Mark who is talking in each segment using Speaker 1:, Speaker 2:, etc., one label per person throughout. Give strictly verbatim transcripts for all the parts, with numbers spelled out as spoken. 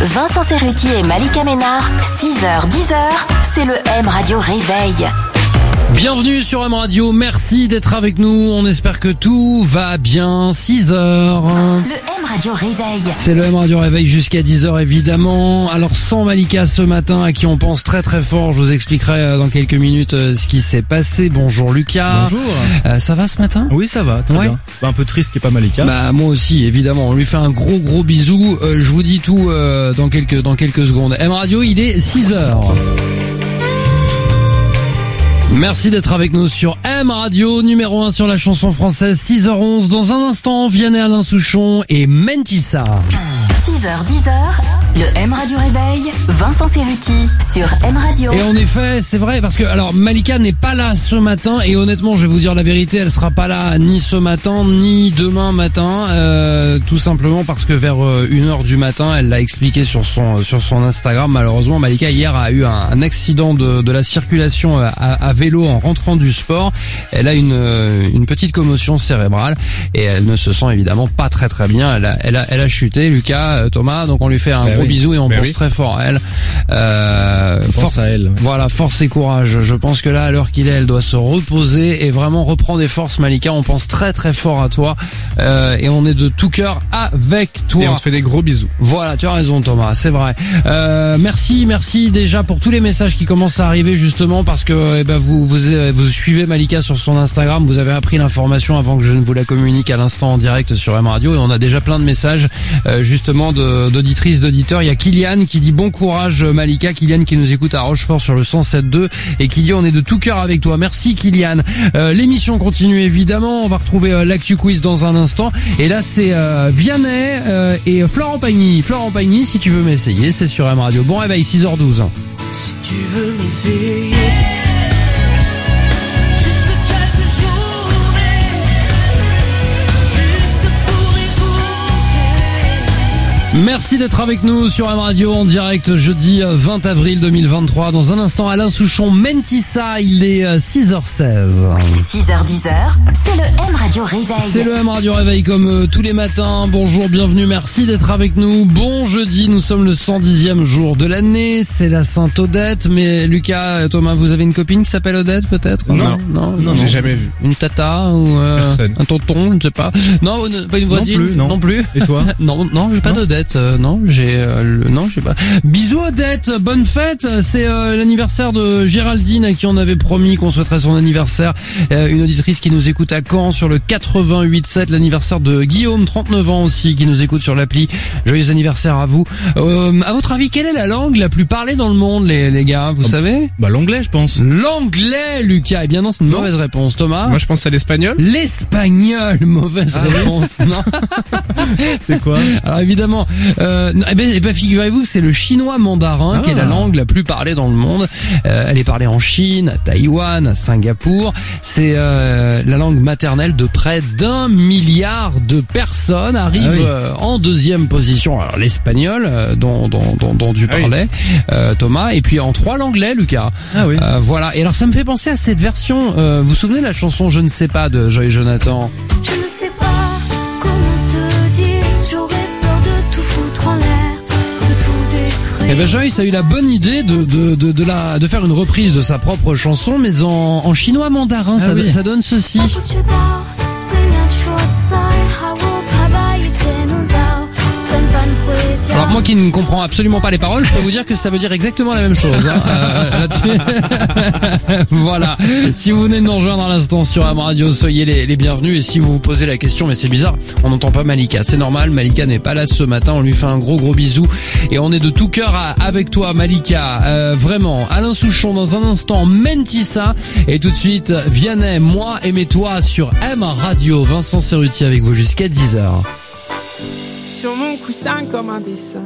Speaker 1: Vincent Cerruti et Malika Ménard, six heures dix heures, c'est le M Radio Réveil.
Speaker 2: Bienvenue sur M Radio, merci d'être avec nous, on espère que tout va bien, six heures.
Speaker 1: Le M Radio Réveil.
Speaker 2: C'est le M Radio Réveil jusqu'à dix heures évidemment. Alors sans Malika ce matin, à qui on pense très très fort, je vous expliquerai dans quelques minutes ce qui s'est passé. Bonjour Lucas.
Speaker 3: Bonjour.
Speaker 2: Euh, ça va ce matin ?
Speaker 3: Oui, ça va, très
Speaker 2: ouais.
Speaker 3: bien. Un peu triste qu'il n'y ait pas Malika.
Speaker 2: Bah moi aussi évidemment, on lui fait un gros gros bisou. Euh, je vous dis tout euh, dans quelques dans quelques secondes. M Radio, il est six heures. Merci d'être avec nous sur M Radio, numéro un sur la chanson française, six heures onze. Dans un instant, Vianney, Alain Souchon et Mentissa.
Speaker 1: six heures dix heures, le M Radio Réveil, Vincent Cerruti sur M Radio.
Speaker 2: Et en effet, c'est vrai, parce que alors Malika n'est pas là ce matin, et honnêtement, je vais vous dire la vérité, elle sera pas là ni ce matin, ni demain matin, euh, tout simplement parce que vers une heure du matin, elle l'a expliqué sur son sur son Instagram. Malheureusement, Malika hier a eu un, un accident de, de la circulation à, à vélo en rentrant du sport. Elle a une une petite commotion cérébrale et elle ne se sent évidemment pas très très bien. Elle a elle a, elle a chuté, Lucas, Thomas, donc on lui fait un ben gros oui. bisou et on ben pense oui. très fort à elle. Euh,
Speaker 3: on pense à elle.
Speaker 2: Voilà, force et courage. Je pense que là, à l'heure qu'il est, elle doit se reposer et vraiment reprendre des forces, Malika. On pense très très fort à toi euh, et on est de tout cœur avec toi.
Speaker 3: Et on te fait des gros bisous.
Speaker 2: Voilà, tu as raison Thomas, c'est vrai. Euh, merci, merci déjà pour tous les messages qui commencent à arriver justement parce que eh ben vous vous vous suivez Malika sur son Instagram, vous avez appris l'information avant que je ne vous la communique à l'instant en direct sur M Radio et on a déjà plein de messages euh, justement de, d'auditrices, d'auditeurs. Il y a Kylian qui dit bon courage Malika, Kylian qui nous écoute à Rochefort sur le cent sept deux et qui dit on est de tout cœur avec toi. Merci Kylian. Euh, l'émission continue évidemment, on va retrouver euh, l'actu quiz dans un instant et là c'est euh, Vianney euh, et Florent Pagny. Florent Pagny, si tu veux m'essayer, c'est sur M Radio. Bon réveil, six heures douze.
Speaker 4: Si tu veux m'essayer.
Speaker 2: Merci d'être avec nous sur M Radio en direct jeudi vingt avril deux mille vingt-trois. Dans un instant, Alain Souchon, Mentissa, il est six heures seize.
Speaker 1: six heures dix, c'est le M Radio Réveil.
Speaker 2: C'est le M Radio Réveil comme euh, tous les matins. Bonjour, bienvenue, merci d'être avec nous. Bon jeudi, nous sommes le cent dixième jour de l'année, c'est la Sainte Odette. Mais Lucas, Thomas, vous avez une copine qui s'appelle Odette peut-être ?
Speaker 3: Non,
Speaker 2: non,
Speaker 3: non, non, non j'ai jamais vu.
Speaker 2: Une tata ou euh, un tonton, je ne sais pas. Non, une, pas une voisine.
Speaker 3: Non plus, non.
Speaker 2: non plus.
Speaker 3: Et toi ?
Speaker 2: Non, non, j'ai pas non. d'Odette. Euh, non, j'ai euh, le, non, j'ai pas. Bisous Odette, bonne fête. C'est euh, l'anniversaire de Géraldine à qui on avait promis qu'on souhaiterait son anniversaire. Euh, une auditrice qui nous écoute à Caen sur le quatre-vingt-huit sept. L'anniversaire de Guillaume, trente-neuf ans aussi, qui nous écoute sur l'appli. Joyeux anniversaire à vous. Euh, à votre avis, quelle est la langue la plus parlée dans le monde, les, les gars ? Vous oh, savez ?
Speaker 3: Bah l'anglais, je pense.
Speaker 2: L'anglais, Lucas. Eh bien non, c'est une non. mauvaise réponse. Thomas ?
Speaker 3: Moi, je pense à l'espagnol.
Speaker 2: L'espagnol, mauvaise ah, réponse.
Speaker 3: Oui.
Speaker 2: Non.
Speaker 3: C'est quoi ?
Speaker 2: Alors évidemment. Euh, eh ben, eh ben figurez-vous que c'est le chinois mandarin ah. qui est la langue la plus parlée dans le monde. Euh, elle est parlée en Chine, à Taïwan, à Singapour. C'est euh, la langue maternelle de près d'un milliard de personnes. Arrive ah oui. euh, en deuxième position. Alors l'espagnol euh, dont, dont, dont, dont tu parlais, ah oui. euh, Thomas, et puis en trois l'anglais, Lucas.
Speaker 3: Ah oui.
Speaker 2: Euh, voilà. Et alors ça me fait penser à cette version. Euh, vous vous souvenez de la chanson Je ne sais pas de Joy Jonathan ?
Speaker 5: Je ne sais pas comment te dire. J'aurais en l'air, de tout détruire.
Speaker 2: Eh ben Joyce a eu la bonne idée de de de de la de faire une reprise de sa propre chanson, mais en en chinois mandarin. Ah ça oui. ça donne ceci. Alors moi qui ne comprends absolument pas les paroles, je peux vous dire que ça veut dire exactement la même chose. Hein, euh, voilà. Si vous venez de nous rejoindre à l'instant sur M Radio, soyez les, les bienvenus. Et si vous vous posez la question, mais c'est bizarre, on n'entend pas Malika. C'est normal, Malika n'est pas là ce matin. On lui fait un gros gros bisou et on est de tout cœur à, avec toi, Malika. Euh, vraiment. Alain Souchon dans un instant, Mentissa et tout de suite Vianney, moi et toi sur M Radio. Vincent Cerruti avec vous jusqu'à dix heures.
Speaker 4: Sur mon coussin comme un dessin.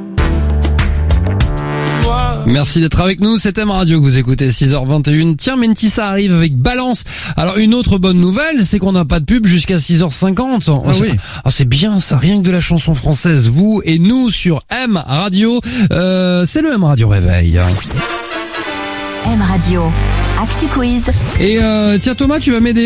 Speaker 2: Merci d'être avec nous, c'est M Radio que vous écoutez, six heures vingt et une. Tiens, Mentissa arrive avec Balance. Alors une autre bonne nouvelle, c'est qu'on n'a pas de pub jusqu'à six heures cinquante.
Speaker 3: Ah oui.
Speaker 2: Ah, c'est bien ça, rien que de la chanson française, vous et nous sur M Radio. Euh, c'est le M Radio Réveil.
Speaker 1: M Radio, Actu Quiz.
Speaker 2: Et euh, tiens Thomas, tu vas m'aider.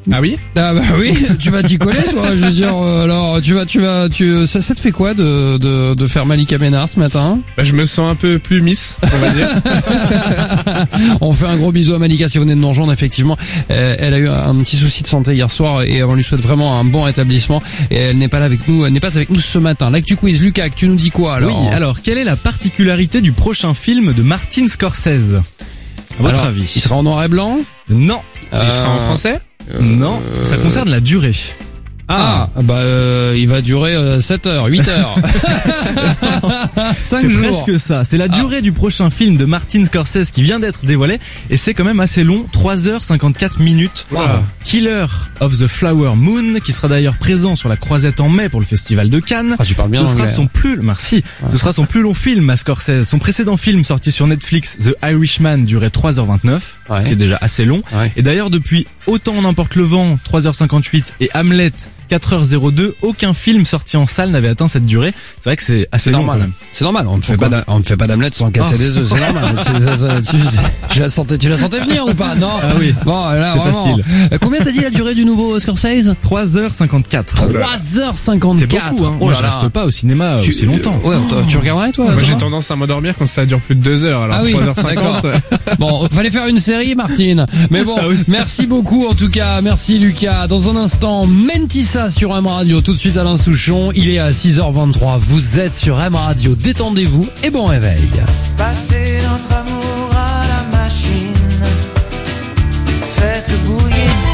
Speaker 3: Ah oui?
Speaker 2: Ah bah oui, tu vas t'y coller toi, je veux dire, euh, alors tu vas, tu vas, tu, ça, ça te fait quoi de, de, de faire Malika Ménard ce matin?
Speaker 3: Bah, je me sens un peu plus miss, on va dire.
Speaker 2: On fait un gros bisou à Malika si vous venez de nous rejoindre, effectivement. Euh, elle a eu un petit souci de santé hier soir et on lui souhaite vraiment un bon rétablissement et elle n'est pas là avec nous, elle n'est pas avec nous ce matin. L'actu quiz, Lucas, tu nous dis quoi alors?
Speaker 6: Oui, alors quelle est la particularité du prochain film de Martin Scorsese? À votre
Speaker 2: Alors,
Speaker 6: avis?
Speaker 2: Il sera en noir et blanc?
Speaker 6: Non.
Speaker 3: Il sera en
Speaker 2: Euh,
Speaker 3: français?
Speaker 2: euh,
Speaker 6: Non, ça concerne la durée.
Speaker 2: Ah, bah euh, il va durer euh, sept heures, huit heures. cinq
Speaker 6: C'est
Speaker 2: jours.
Speaker 6: presque ça. C'est la durée du prochain film de Martin Scorsese qui vient d'être dévoilé et c'est quand même assez long, trois heures cinquante-quatre minutes.
Speaker 2: Wow.
Speaker 6: Killer of the Flower Moon, qui sera d'ailleurs présent sur la Croisette en mai pour le festival de Cannes.
Speaker 2: Ah, tu parles bien
Speaker 6: Ce sera
Speaker 2: anglais.
Speaker 6: son plus, merci. Ce sera son plus long film à Scorsese. Son précédent film sorti sur Netflix, The Irishman, durait trois heures vingt-neuf,
Speaker 2: Ouais.
Speaker 6: qui est déjà assez long.
Speaker 2: Ouais.
Speaker 6: Et d'ailleurs, depuis Autant n'emporte le vent, trois heures cinquante-huit, et Hamlet, quatre heures zéro deux, aucun film sorti en salle n'avait atteint cette durée. C'est vrai que c'est assez
Speaker 2: C'est
Speaker 6: long quand
Speaker 2: normal.
Speaker 6: même.
Speaker 2: C'est normal. On ne fait
Speaker 6: Pourquoi
Speaker 2: pas, d'am- on ne fait pas d'omelette sans casser
Speaker 6: Ah.
Speaker 2: des œufs. C'est normal. C'est- ça- ça- tu, tu la sentais, tu la sentais venir ou pas? Non.
Speaker 6: Ah oui.
Speaker 2: Bon, là,
Speaker 6: C'est
Speaker 2: vraiment.
Speaker 6: facile.
Speaker 2: Euh, Combien t'as dit la durée du nouveau Scorsese?
Speaker 6: trois heures cinquante-quatre.
Speaker 2: trois heures cinquante-quatre.
Speaker 6: C'est beaucoup, hein.
Speaker 2: Oh
Speaker 6: Moi,
Speaker 2: là
Speaker 6: je
Speaker 2: là.
Speaker 6: reste pas au cinéma
Speaker 2: Tu-
Speaker 6: aussi longtemps.
Speaker 2: Ouais, toi, tu regarderais toi?
Speaker 3: Moi,
Speaker 2: toi
Speaker 3: j'ai tendance à m'endormir quand ça dure plus de deux heures, alors
Speaker 2: Ah oui,
Speaker 3: trois heures cinquante.
Speaker 2: Bon, fallait faire une série, Martine. Mais bon,
Speaker 6: Ah oui.
Speaker 2: merci beaucoup en tout cas. Merci Lucas. Dans un instant, Mentissa sur M Radio. Tout de suite Alain Souchon. Il est à six heures vingt-trois. Vous êtes sur M Radio. Détendez-vous et bon réveil.
Speaker 7: Passez notre amour à la machine. Faites bouillir.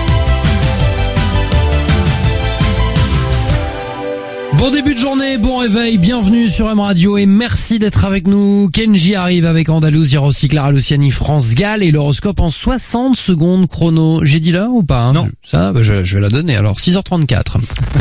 Speaker 2: Bon début de journée, bon réveil, bienvenue sur M Radio et merci d'être avec nous. Kenji arrive avec Andalouse, Hirossi, Clara Luciani, France Gall et l'horoscope en soixante secondes chrono. J'ai dit l'heure ou pas hein?
Speaker 6: Non.
Speaker 2: Ça, bah, je, je vais la donner. Alors six heures trente-quatre.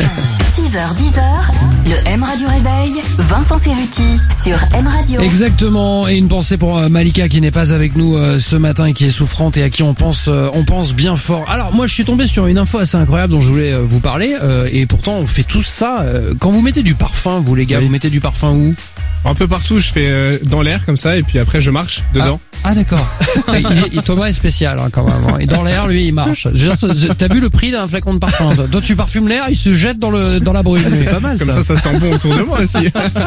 Speaker 1: six heures dix, le M Radio Réveil, Vincent Cerruti sur M Radio.
Speaker 2: Exactement. Et une pensée pour euh, Malika qui n'est pas avec nous euh, ce matin et qui est souffrante et à qui on pense, euh, on pense bien fort. Alors moi, je suis tombé sur une info assez incroyable dont je voulais euh, vous parler euh, et pourtant on fait tous ça. Euh, quand vous mettez du parfum, vous les gars,
Speaker 3: Oui.
Speaker 2: vous mettez du parfum où?
Speaker 3: Un peu partout, je fais euh, dans l'air comme ça, et puis après je marche dedans.
Speaker 2: Ah, ah, d'accord. il est, il- Thomas est spécial hein, quand même. hein. Et dans l'air, lui, il marche. Je veux dire, ce- T'as vu le prix d'un flacon de parfum? Toi, Toi, tu parfumes l'air, il se jette dans le dans la brume. lui.
Speaker 6: C'est pas mal
Speaker 3: Comme
Speaker 6: ça.
Speaker 3: ça, ça sent bon autour de moi aussi.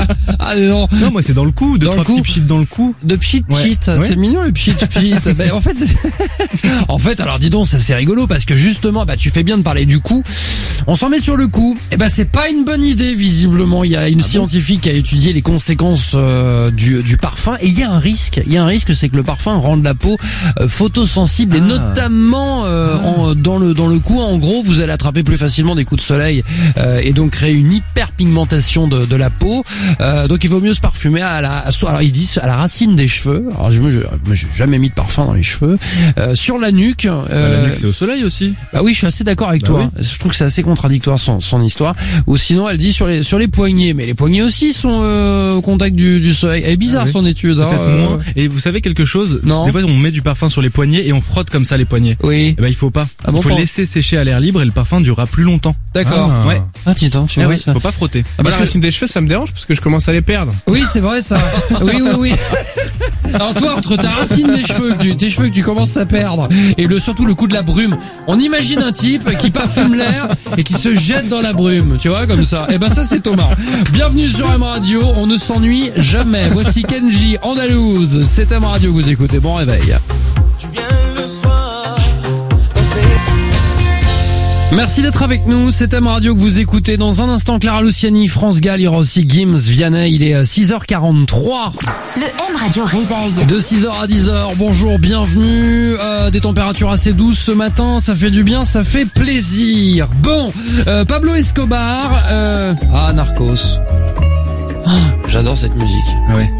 Speaker 2: Ah non.
Speaker 6: Non, moi c'est dans le cou, deux
Speaker 2: Dans le
Speaker 6: trois
Speaker 2: cou.
Speaker 6: petits pchits dans le cou.
Speaker 2: De pchit
Speaker 6: Ouais.
Speaker 2: pchit,
Speaker 6: Ouais.
Speaker 2: c'est mignon le pchit pchit. Ben, en fait, en fait, alors dis donc, ça c'est rigolo parce que justement, bah tu fais bien de parler du cou. On s'en met sur le cou. Et ben c'est pas une bonne idée visiblement. Il y a une scientifique qui a étudié les conséquences euh, du du parfum et il y a un risque. Il y a un risque, c'est que le parfum rende la peau euh, photosensible et
Speaker 6: Ah.
Speaker 2: notamment euh, en, dans le dans le cou. En gros, vous allez attraper plus facilement des coups de soleil euh, et donc créer une hyperpigmentation de de la peau. Euh, donc il vaut mieux se parfumer à la à- soit- alors ils disent à la racine des cheveux. Alors je me je- moi, j'ai jamais mis de parfum dans les cheveux. Euh, sur la nuque.
Speaker 6: Bah,
Speaker 2: euh,
Speaker 6: la nuque c'est au soleil aussi.
Speaker 2: bah oui, je suis assez d'accord avec
Speaker 6: Bah
Speaker 2: toi. Je trouve que c'est assez contradictoire son, son histoire. Ou sinon, elle dit sur les sur les poignets, mais les poignets aussi sont euh, au contact du, du soleil. Elle est bizarre
Speaker 6: Ah oui.
Speaker 2: son étude. hein,
Speaker 6: Peut-être
Speaker 2: euh,
Speaker 6: moins. Et vous savez quelque chose?
Speaker 2: Non.
Speaker 6: Des fois on met du parfum sur les poignets et on frotte comme ça les poignets.
Speaker 2: Oui,
Speaker 6: Eh ben il faut pas.
Speaker 2: Ah bon,
Speaker 6: il faut
Speaker 2: pas-
Speaker 6: laisser sécher à l'air libre et le parfum durera plus longtemps.
Speaker 2: d'accord.
Speaker 3: Ah.
Speaker 6: Ouais.
Speaker 2: Ah, tiens, tu
Speaker 6: Eh
Speaker 2: vois
Speaker 6: oui,
Speaker 2: ça.
Speaker 6: faut pas frotter.
Speaker 2: Ah,
Speaker 3: Moi,
Speaker 2: parce
Speaker 3: la
Speaker 2: que-
Speaker 3: racine des cheveux, ça me dérange parce que je commence à les perdre.
Speaker 2: Oui, c'est vrai ça. Oui, oui, oui. Alors toi, entre ta racine des cheveux, que tu, tes cheveux que tu commences à perdre, et le surtout le coup de la brume, on imagine un type qui parfume l'air et qui se jette dans la brume, tu vois, comme ça. Et ben ça c'est Thomas. Bienvenue sur M Radio, on ne s'ennuie jamais. Voici Kenji, Andalouse, c'est M Radio que vous écoutez. Bon réveil.
Speaker 7: Tu viens le soir. Danser.
Speaker 2: Merci d'être avec nous, c'est M Radio que vous écoutez. Dans un instant, Clara Luciani, France Gall, il y aura aussi Gims, Vianney, il est six heures quarante-trois.
Speaker 1: Le M Radio Réveil.
Speaker 2: De six heures à dix heures, bonjour, bienvenue. Euh, des températures assez douces ce matin, ça fait du bien, ça fait plaisir. Bon, euh, Pablo Escobar, euh... ah Narcos. Ah, j'adore cette musique.
Speaker 6: Ah ouais.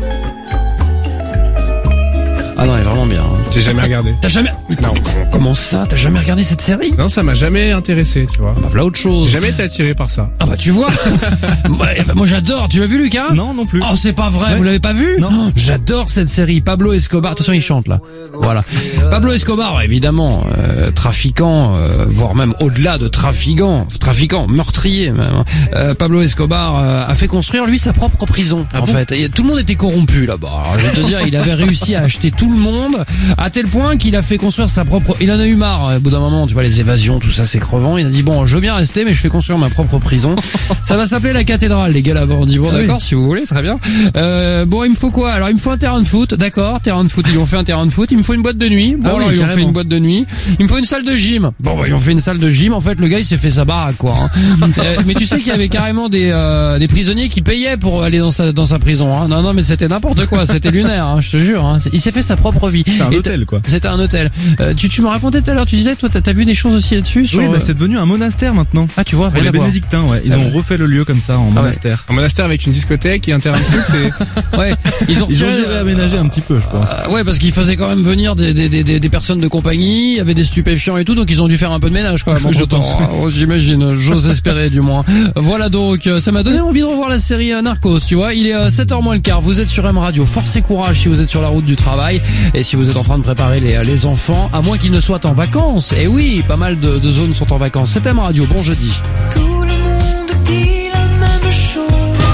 Speaker 2: Ah non, elle est vraiment bien. hein.
Speaker 3: J'ai jamais regardé.
Speaker 2: T'as jamais...
Speaker 3: Non.
Speaker 2: Comment ça? T'as jamais regardé cette série?
Speaker 3: Non, ça m'a jamais intéressé, tu vois.
Speaker 2: Bah voilà autre chose.
Speaker 3: J'ai jamais été attiré par ça.
Speaker 2: Ah bah tu vois. Ouais, bah, moi j'adore. Tu l'as vu Lucas?
Speaker 6: Non, non plus.
Speaker 2: Oh c'est pas vrai,
Speaker 6: Ouais.
Speaker 2: vous l'avez pas vu?
Speaker 6: Non.
Speaker 2: Oh, j'adore cette série. Pablo Escobar, attention il chante là. Voilà. Pablo Escobar, évidemment, euh, trafiquant, euh, voire même au-delà de trafiquant, trafiquant, meurtrier même. Euh, Pablo Escobar euh, a fait construire lui sa propre prison
Speaker 6: Ah
Speaker 2: en
Speaker 6: bon
Speaker 2: fait. Et tout le monde était corrompu là-bas. Alors, je vais te dire, il avait réussi à acheter tout le monde, à À tel point qu'il a fait construire sa propre... Il en a eu marre, au bout d'un moment, tu vois, les évasions, tout ça, c'est crevant. Il a dit, bon, je veux bien rester, mais je fais construire ma propre prison. Ça va s'appeler la cathédrale, les gars là-bas. On dit, bon,
Speaker 6: Ah
Speaker 2: d'accord,
Speaker 6: oui.
Speaker 2: si vous voulez, très bien. Euh, bon, il me faut quoi? Alors, il me faut un terrain de foot, d'accord, terrain de foot, ils ont fait un terrain de foot. Il me faut une boîte de nuit. Bon,
Speaker 6: Ah oui,
Speaker 2: alors, ils ont fait
Speaker 6: carrément.
Speaker 2: une boîte de nuit. Il me faut une salle de gym. Bon, bah, ils ont fait une salle de gym. En fait, le gars, il s'est fait sa baraque, quoi. Hein. Euh, mais tu sais qu'il y avait carrément des, euh, des prisonniers qui payaient pour aller dans sa, dans sa prison. Hein. Non, non, mais c'était n'importe quoi. C'était lunaire, hein, je te jure. Hein. Il s'est fait sa propre vie.
Speaker 6: C'est un
Speaker 2: Et
Speaker 6: hôtel, quoi.
Speaker 2: C'était un hôtel. Euh, tu, tu me racontais tout à l'heure, tu disais, toi, t'as, t'as vu des choses aussi là-dessus sur...
Speaker 6: Oui, bah,
Speaker 2: euh,
Speaker 6: c'est devenu un monastère maintenant.
Speaker 2: Ah, tu vois,
Speaker 6: Pour
Speaker 2: rien
Speaker 6: les
Speaker 2: à voir.
Speaker 6: bénédictins, ouais. Ils
Speaker 2: Ah
Speaker 6: ont
Speaker 2: ouais.
Speaker 6: refait le lieu comme ça en
Speaker 2: ouais.
Speaker 6: monastère.
Speaker 3: Un monastère avec une discothèque et un terrain de foot et...
Speaker 2: Ouais, ils ont
Speaker 6: Ils ont
Speaker 2: retiré...
Speaker 6: dû réaménager un petit peu, je pense.
Speaker 2: Euh, ouais, parce qu'ils faisaient quand même venir des, des, des, des, des personnes de compagnie, il y avait des stupéfiants et tout, donc ils ont dû faire un peu de ménage quand même entre temps. Oh, j'imagine, j'ose espérer du moins. Voilà donc, euh, ça m'a donné envie de revoir la série euh, Narcos, tu vois. Il est euh, sept heures moins le quart, vous êtes sur M Radio, force et courage si vous êtes sur la route du travail et si vous êtes en train de préparer les, les enfants, à moins qu'ils ne soient en vacances. Et oui, pas mal de, de zones sont en vacances. C'est M Radio, bon jeudi.
Speaker 5: Tout le monde dit la même chose.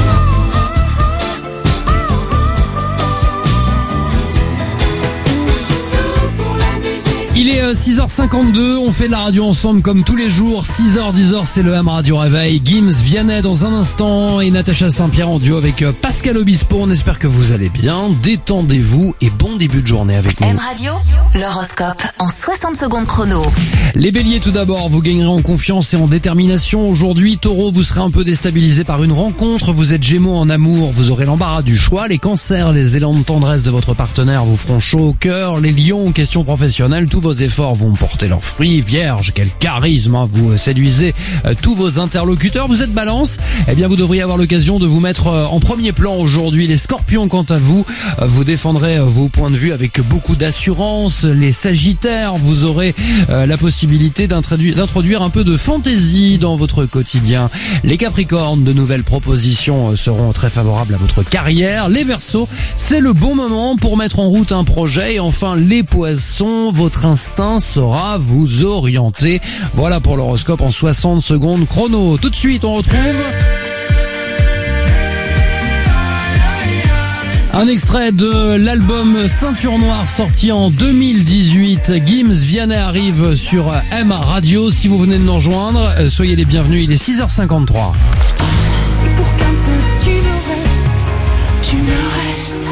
Speaker 2: Il est euh, six heures cinquante-deux, on fait de la radio ensemble comme tous les jours, six heures dix heures c'est le M Radio Réveil, Gims, Vianney dans un instant et Natacha Saint-Pierre en duo avec euh, Pascal Obispo, on espère que vous allez bien, détendez-vous et bon début de journée avec nous.
Speaker 1: M Radio, l'horoscope en soixante secondes chrono.
Speaker 2: Les béliers tout d'abord, vous gagnerez en confiance et en détermination. Aujourd'hui, taureau, vous serez un peu déstabilisé par une rencontre. Vous êtes gémeaux en amour, vous aurez l'embarras du choix. Les cancers, les élans de tendresse de votre partenaire vous feront chaud au cœur. Les lions, question professionnelle, tous vos efforts vont porter leurs fruits. Vierge, quel charisme, hein, vous séduisez euh, tous vos interlocuteurs. Vous êtes balance, eh bien vous devriez avoir l'occasion de vous mettre euh, en premier plan aujourd'hui. Les scorpions, quant à vous, euh, vous défendrez euh, vos points de vue avec beaucoup d'assurance. Les sagittaires, vous aurez euh, la possibilité d'introduire, d'introduire un peu de fantaisie dans votre quotidien. Les capricornes, de nouvelles propositions euh, seront très favorables à votre carrière. Les verseaux, c'est le bon moment pour mettre en route un projet. Et enfin, les poissons, votre instinct saura vous orienter. Voilà pour l'horoscope en soixante secondes chrono. Tout de suite, on retrouve... un extrait de l'album Ceinture Noire sorti en deux mille dix-huit. Gims, Vianney arrive sur M Radio. Si vous venez de nous rejoindre, soyez les bienvenus. Il est six heures cinquante-trois.
Speaker 5: C'est pour qu'un peu tu me restes, tu me restes.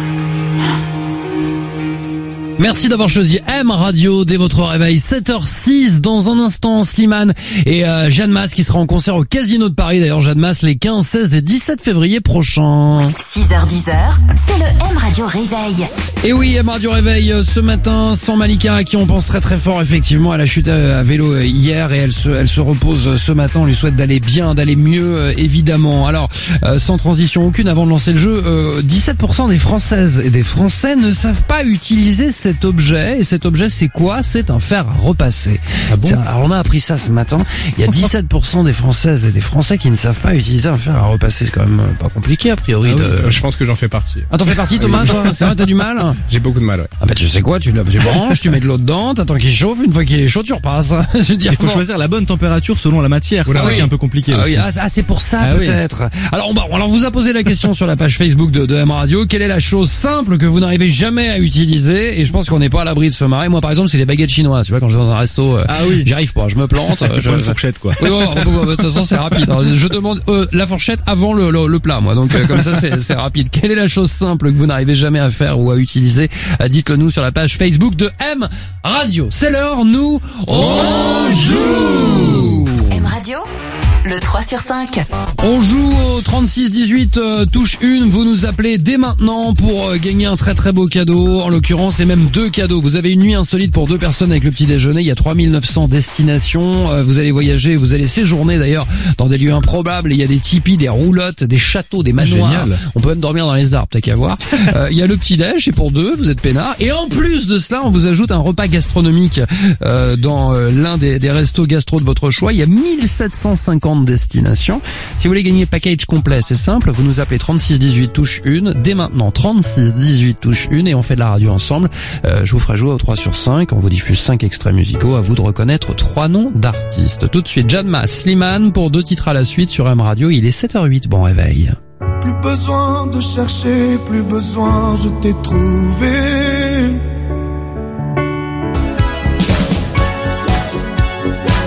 Speaker 2: Merci d'avoir choisi M Radio dès votre réveil. sept heures six dans un instant, Slimane et euh, Jeanne Masse qui sera en concert au Casino de Paris. D'ailleurs, Jeanne Masse les quinze, seize et dix-sept février prochains.
Speaker 1: six heures dix, c'est le M Radio Réveil.
Speaker 2: Et oui, M Radio Réveil euh, ce matin sans Malika à qui on pense très très fort effectivement. Elle a chuté à vélo euh, hier et elle se, elle se repose euh, ce matin. On lui souhaite d'aller bien, d'aller mieux euh, évidemment. Alors, euh, sans transition aucune avant de lancer le jeu, euh, dix-sept pour cent des Françaises et des Français ne savent pas utiliser cet objet. Et cet objet, c'est quoi? C'est un fer à repasser.
Speaker 6: Ah bon?
Speaker 2: C'est un- alors on a appris ça ce matin. Il y a dix-sept pour cent des Françaises et des Français qui ne savent pas utiliser un fer à repasser. C'est quand même euh, pas compliqué a priori.
Speaker 3: Ah oui,
Speaker 2: de...
Speaker 3: euh, je pense que j'en fais partie.
Speaker 2: Ah, t'en fais partie Thomas, toi? C'est vrai, t'as du mal?
Speaker 3: J'ai beaucoup de mal, ouais.
Speaker 2: Ah bah tu sais quoi, tu le tu branches, tu mets de l'eau dedans, t'attends qu'il chauffe, une fois qu'il est chaud tu repasses. Je veux dire,
Speaker 6: Il faut
Speaker 2: bon.
Speaker 6: choisir la bonne température selon la matière. C'est
Speaker 2: Oula,
Speaker 6: ça
Speaker 2: oui.
Speaker 6: qui est un peu compliqué.
Speaker 2: Ah,
Speaker 6: aussi.
Speaker 2: oui, ah, ah, c'est pour ça
Speaker 6: Ah oui.
Speaker 2: peut-être. Alors on, bah, on vous a posé la question sur la page Facebook de, de M Radio. Quelle est la chose simple que vous n'arrivez jamais à utiliser? Et je pense qu'on n'est pas à l'abri de se marrer. Moi par exemple c'est les baguettes chinoises. Tu vois quand je vais dans un resto, euh,
Speaker 6: Ah oui.
Speaker 2: j'arrive pas, je me plante.
Speaker 6: Tu
Speaker 2: je,
Speaker 6: prends une fourchette, quoi.
Speaker 2: Oui, ouais, ouais, ouais, de toute façon c'est rapide. Alors, je demande euh, la fourchette avant le, le, le plat, moi. Donc euh, comme ça c'est c'est rapide. Quelle est la chose simple que vous n'arrivez jamais à faire ou à utiliser? Euh, Dites-le nous sur la page Facebook de M Radio. C'est l'heure, nous on joue.
Speaker 1: M Radio, le trois sur cinq.
Speaker 2: On joue au trente-six dix-huit, euh, touche une, vous nous appelez dès maintenant pour euh, gagner un très très beau cadeau, en l'occurrence et même deux cadeaux. Vous avez une nuit insolite pour deux personnes avec le petit déjeuner, il y a trois mille neuf cents destinations, euh, vous allez voyager, vous allez séjourner d'ailleurs dans des lieux improbables, il y a des tipis, des roulottes, des châteaux, des manoirs,
Speaker 6: Génial.
Speaker 2: on peut même dormir dans les arbres, t'as qu'à voir. Euh, il y a le petit déj, et pour deux, vous êtes peinard, et en plus de cela, on vous ajoute un repas gastronomique euh, dans euh, l'un des, des restos gastro de votre choix, il y a mille sept cent cinquante destinations. Si vous voulez gagner package complet, c'est simple, vous nous appelez trente-six dix-huit touche une, dès maintenant trente-six dix-huit touche une et on fait de la radio ensemble. Euh, je vous ferai jouer au trois sur cinq, on vous diffuse cinq extraits musicaux, à vous de reconnaître trois noms d'artistes. Tout de suite, Jeanne Masse, Slimane pour deux titres à la suite sur M Radio, il est sept heures huit, bon réveil.
Speaker 7: Plus besoin de chercher, plus besoin, je t'ai trouvé.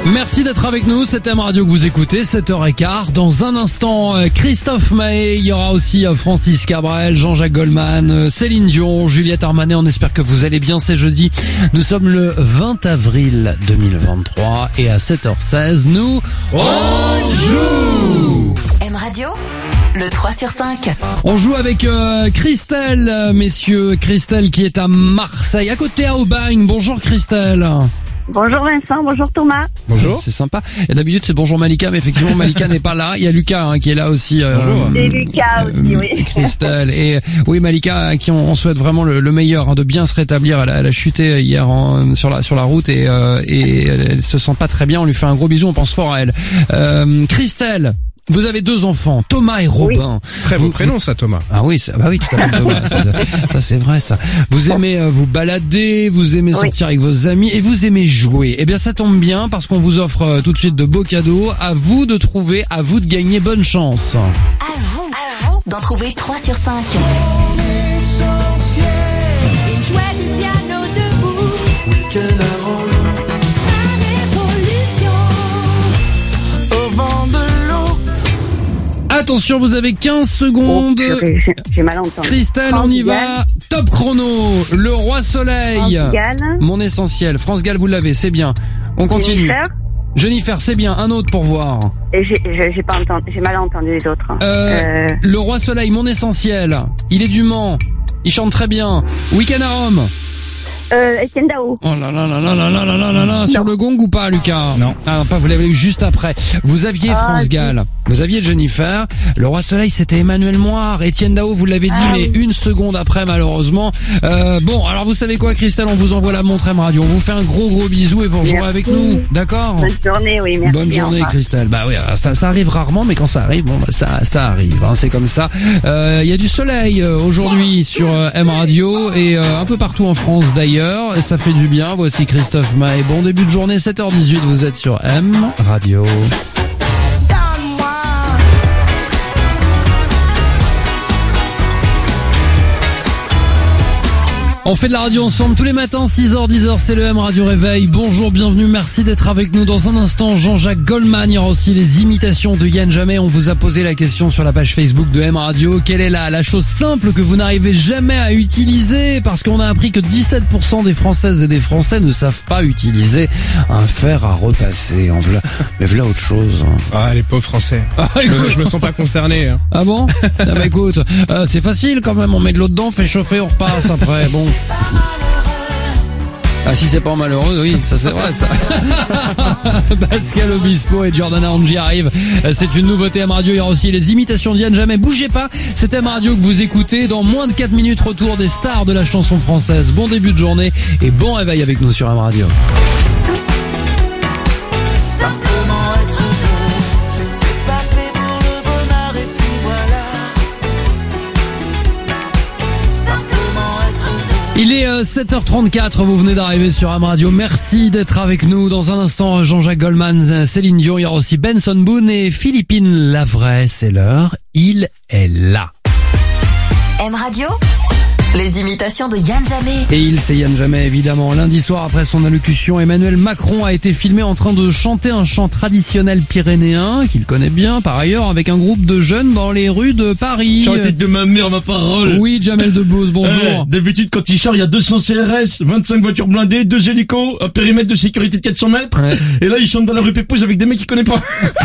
Speaker 2: Merci d'être avec nous, c'est M Radio que vous écoutez, sept heures quinze. Dans un instant, Christophe Maé, il y aura aussi Francis Cabrel, Jean-Jacques Goldman, Céline Dion, Juliette Armanet. On espère que vous allez bien, c'est jeudi. Nous sommes le vingt avril deux mille vingt-trois et à sept heures seize, nous, on joue
Speaker 1: M Radio, le trois sur cinq.
Speaker 2: On joue avec euh, Christelle, messieurs. Christelle qui est à Marseille, à côté à Aubagne. Bonjour Christelle.
Speaker 8: Bonjour Vincent, bonjour Thomas.
Speaker 3: Bonjour.
Speaker 2: C'est sympa. Et d'habitude c'est bonjour Malika, mais effectivement Malika n'est pas là. Il y a Lucas hein, qui est là aussi. Euh,
Speaker 3: Bonjour.
Speaker 8: Et Lucas aussi,
Speaker 2: euh,
Speaker 8: oui.
Speaker 2: Christelle et oui Malika à qui on, on souhaite vraiment le, le meilleur, hein, de bien se rétablir. Elle a, elle a chuté hier en, sur la sur la route et euh, et elle, elle se sent pas très bien. On lui fait un gros bisou, on pense fort à elle. Euh, Christelle. Vous avez deux enfants, Thomas et Robin.
Speaker 3: Oui. Très beau
Speaker 2: vous,
Speaker 3: prénom ça, Thomas.
Speaker 2: Ah oui, ça, bah oui, tout à fait, Thomas. ça, ça c'est vrai, ça. Vous aimez euh, vous balader, vous aimez
Speaker 8: Oui.
Speaker 2: sortir avec vos amis et vous aimez jouer. Eh bien, ça tombe bien parce qu'on vous offre euh, tout de suite de beaux cadeaux. À vous de trouver, à vous de gagner. Bonne chance.
Speaker 1: À vous, à vous d'en trouver trois sur cinq.
Speaker 5: Une chouette piano debout. La révolution.
Speaker 7: Au vent de l'eau.
Speaker 2: Attention, vous avez quinze
Speaker 8: Oh,
Speaker 2: secondes.
Speaker 8: purée, j'ai- j'ai mal entendu.
Speaker 2: Christelle, on y va. Top chrono. Le roi soleil.
Speaker 8: France Gall.
Speaker 2: Mon essentiel. France Gall, vous l'avez, c'est bien. On continue.
Speaker 8: Jennifer.
Speaker 2: Jennifer, c'est bien. Un autre pour voir.
Speaker 8: Et j'ai, j'ai j'ai pas entendu, j'ai mal entendu les autres.
Speaker 2: Euh,
Speaker 8: Euh,
Speaker 2: Le roi soleil, mon essentiel. Il est du Mans. Il chante très bien. Week-end à Rome.
Speaker 8: euh, Etienne Dao.
Speaker 2: Oh là là là là là là là là là là. Sur le gong ou pas, Lucas?
Speaker 6: Non.
Speaker 2: Ah, pas, vous l'avez eu juste après. Vous aviez
Speaker 8: Ah,
Speaker 2: France
Speaker 8: si.
Speaker 2: Gall. Vous aviez Jennifer. Le roi soleil, c'était Emmanuel Moir. Etienne Dao, vous l'avez dit,
Speaker 8: Ah,
Speaker 2: mais
Speaker 8: oui.
Speaker 2: une seconde après, malheureusement. Euh, bon, alors vous savez quoi, Christelle? On vous envoie la montre M Radio. On vous fait un gros gros bisou et vous rejouerez
Speaker 8: Merci.
Speaker 2: avec nous. D'accord?
Speaker 8: Bonne journée, oui, merci.
Speaker 2: Bonne
Speaker 8: au
Speaker 2: journée
Speaker 8: revoir.
Speaker 2: Christelle. Bah oui, ça, ça arrive rarement, mais quand ça arrive, bon, bah, ça, ça arrive. Hein, c'est comme ça. Euh, Il y a du soleil euh, aujourd'hui sur euh, M Radio et euh, un peu partout en France d'ailleurs. Et ça fait du bien. Voici Christophe Maé. Bon début de journée, sept heures dix-huit. Vous êtes sur M Radio. On fait de la radio ensemble tous les matins, six heures dix heures, c'est le M Radio Réveil. Bonjour, bienvenue, merci d'être avec nous. Dans un instant, Jean-Jacques Goldman, il y aura aussi les imitations de Yann Jamais. On vous a posé la question sur la page Facebook de M Radio. Quelle est la, la chose simple que vous n'arrivez jamais à utiliser? Parce qu'on a appris que dix-sept pour cent des Françaises et des Français ne savent pas utiliser un fer à repasser. En v'là, mais voilà autre chose.
Speaker 3: Ah, les pauvres Français.
Speaker 2: Ah,
Speaker 3: Je me, je me sens pas concerné. Hein.
Speaker 2: Ah bon? Ah bah écoute, euh, c'est facile quand même, on met de l'eau dedans, on fait chauffer, on repasse après, bon. Ah si c'est pas malheureux, oui, ça c'est vrai ça. Pascal Obispo et Giordana Angi arrivent. C'est une nouveauté M Radio, il y aura aussi les imitations d'Yann Jamais. Bougez pas, c'est M Radio que vous écoutez. Dans moins de quatre minutes, retour des stars de la chanson française. Bon début de journée et bon réveil avec nous sur M Radio.
Speaker 7: Simplement être heureux. Je ne t'ai pas fait pour le bonheur et puis voilà. Simplement être heureux.
Speaker 2: Il est euh, sept heures trente-quatre, vous venez d'arriver sur M Radio. Merci d'être avec nous. Dans un instant, Jean-Jacques Goldman, Céline Dion, il y aura aussi Benson Boone et Philippine Lavray. C'est l'heure, il est là.
Speaker 1: M Radio, les imitations de Yann Jamais.
Speaker 2: Et il, c'est Yann Jamais, évidemment. Lundi soir, après son allocution, Emmanuel Macron a été filmé en train de chanter un chant traditionnel pyrénéen, qu'il connaît bien, par ailleurs, avec un groupe de jeunes dans les rues de Paris.
Speaker 9: Chanter de ma mère, ma parole.
Speaker 2: Oui, Jamel Debbouze, bonjour.
Speaker 9: Eh, d'habitude, quand il chante, il y a deux cents C R S, vingt-cinq voitures blindées, deux hélicos, un périmètre de sécurité de quatre cents mètres.
Speaker 2: Ouais.
Speaker 9: Et là, il chante dans la rue Pépouze avec des mecs qu'il connaît pas.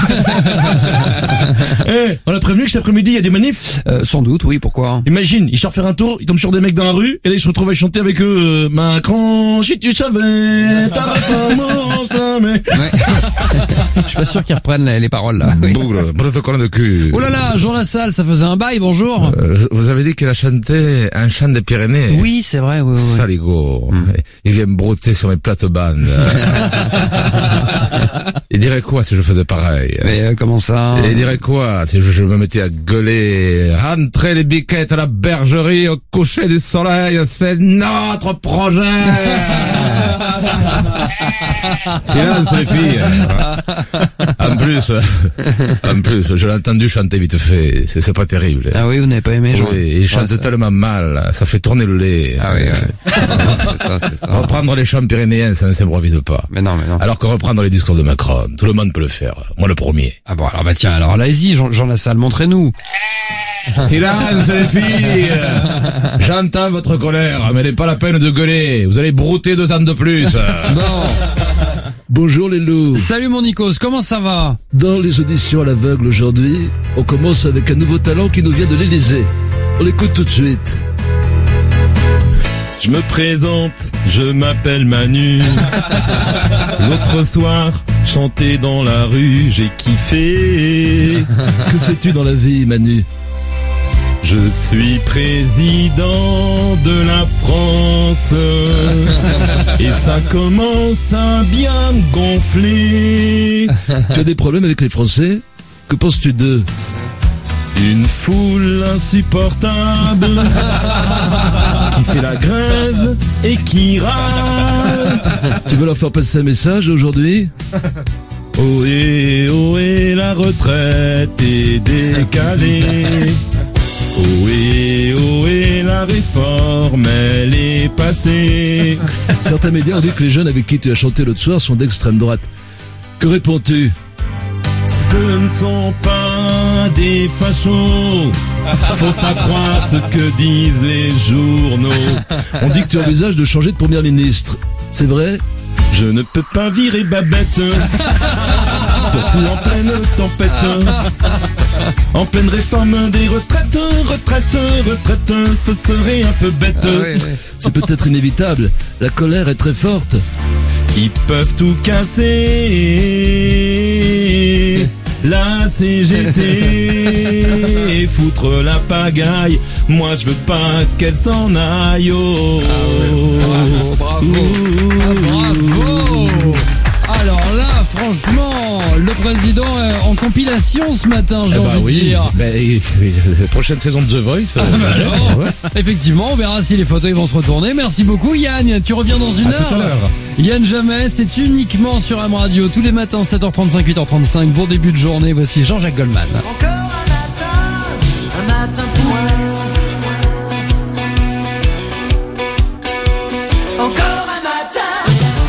Speaker 9: Eh, on l'a prévenu que cet après-midi, il y a des manifs.
Speaker 2: Euh, sans doute, oui, pourquoi?
Speaker 9: Imagine, il sort faire un tour, il tombe sur des mecs dans la rue, et là, il se retrouve à chanter avec eux, euh, Macron, si tu savais, ta réforme, mais...
Speaker 2: Ouais. Je suis pas sûr qu'ils reprennent les, les paroles, là. Oui.
Speaker 10: Bougre, protocole de cul.
Speaker 2: Oh là là, Jean Lassalle, ça faisait un bail, bonjour.
Speaker 10: Euh, vous avez dit qu'il a chanté un chant des Pyrénées.
Speaker 2: Oui, c'est vrai, oui, oui.
Speaker 10: Saligo.
Speaker 2: Mm.
Speaker 10: Il vient me brouter sur mes plates-bandes. Il dirait quoi si je faisais pareil?
Speaker 2: Mais euh, comment ça?
Speaker 10: Il dirait quoi si je, je me mettais à gueuler? Rentrez les biquettes à la bergerie au coucher du soleil, c'est notre projet. Silence les filles. En plus, en plus, je l'ai entendu chanter vite fait. C'est, c'est pas terrible.
Speaker 2: Ah oui, vous n'avez pas aimé, Jean?
Speaker 10: Oui, il chante
Speaker 2: Ouais, ça-
Speaker 10: tellement mal, ça fait tourner le lait.
Speaker 2: Ah oui, ouais. c'est ça, c'est ça.
Speaker 10: Reprendre les chants pyrénéens, ça ne s'improvise pas.
Speaker 2: Mais non, mais non.
Speaker 10: Alors que reprendre les discours de Macron, tout le monde peut le faire. Moi le premier.
Speaker 2: Ah bon, alors bah tiens, alors allez-y, Jean, Jean Lassalle, montrez-nous.
Speaker 10: Silence les filles. J'entends votre colère, mais elle n'est pas la peine de gueuler. Vous allez brouter deux ans de plus.
Speaker 2: Bon.
Speaker 9: Bonjour les loups.
Speaker 2: Salut mon Nikos, comment ça va?
Speaker 9: Dans les auditions à l'aveugle aujourd'hui, on commence avec un nouveau talent qui nous vient de l'Élysée. On l'écoute tout de suite.
Speaker 11: Je me présente, je m'appelle Manu. L'autre soir, chanter dans la rue, j'ai kiffé.
Speaker 9: Que fais-tu dans la vie, Manu?
Speaker 11: Je suis président de la France. Et ça commence à bien gonfler.
Speaker 9: Tu as des problèmes avec les Français? Que penses-tu d'eux?
Speaker 11: Une foule insupportable qui fait la grève et qui râle.
Speaker 9: Tu veux leur faire passer un message aujourd'hui?
Speaker 11: Ohé, ohé, la retraite est décalée. Ohé, ohé, la réforme, elle est passée.
Speaker 9: Certains médias ont dit que les jeunes avec qui tu as chanté l'autre soir sont d'extrême droite. Que réponds-tu?
Speaker 11: Ce ne sont pas des fachos. Faut pas croire ce que disent les journaux.
Speaker 9: On dit que tu envisages de changer de Premier ministre. C'est vrai?
Speaker 11: Je ne peux pas virer Babette. Surtout en pleine tempête. En pleine réforme des retraites. Retraites, retraites, ce serait un peu bête.
Speaker 2: Ah oui, oui.
Speaker 9: C'est peut-être inévitable. La colère est très forte.
Speaker 11: Ils peuvent tout casser. La C G T, foutre la pagaille. Moi je veux pas qu'elle s'en aille. Oh.
Speaker 2: Bravo, bravo. Ah, bravo. Alors là, franchement, le président est en compilation ce matin, j'ai
Speaker 10: Eh bah
Speaker 2: envie
Speaker 10: oui.
Speaker 2: de dire.
Speaker 10: Ben, oui, oui, la prochaine saison de The Voice.
Speaker 2: Ah, bah alors,
Speaker 10: ouais.
Speaker 2: effectivement, on verra si les fauteuils vont se retourner. Merci beaucoup Yann, tu reviens dans une
Speaker 10: À
Speaker 2: heure.
Speaker 10: tout à l'heure.
Speaker 2: Yann Jamais, c'est uniquement sur M Radio, tous les matins, sept heures trente-cinq, huit heures trente-cinq, bon début de journée, voici Jean-Jacques Goldman.
Speaker 7: Encore un matin, un matin point. Encore un matin.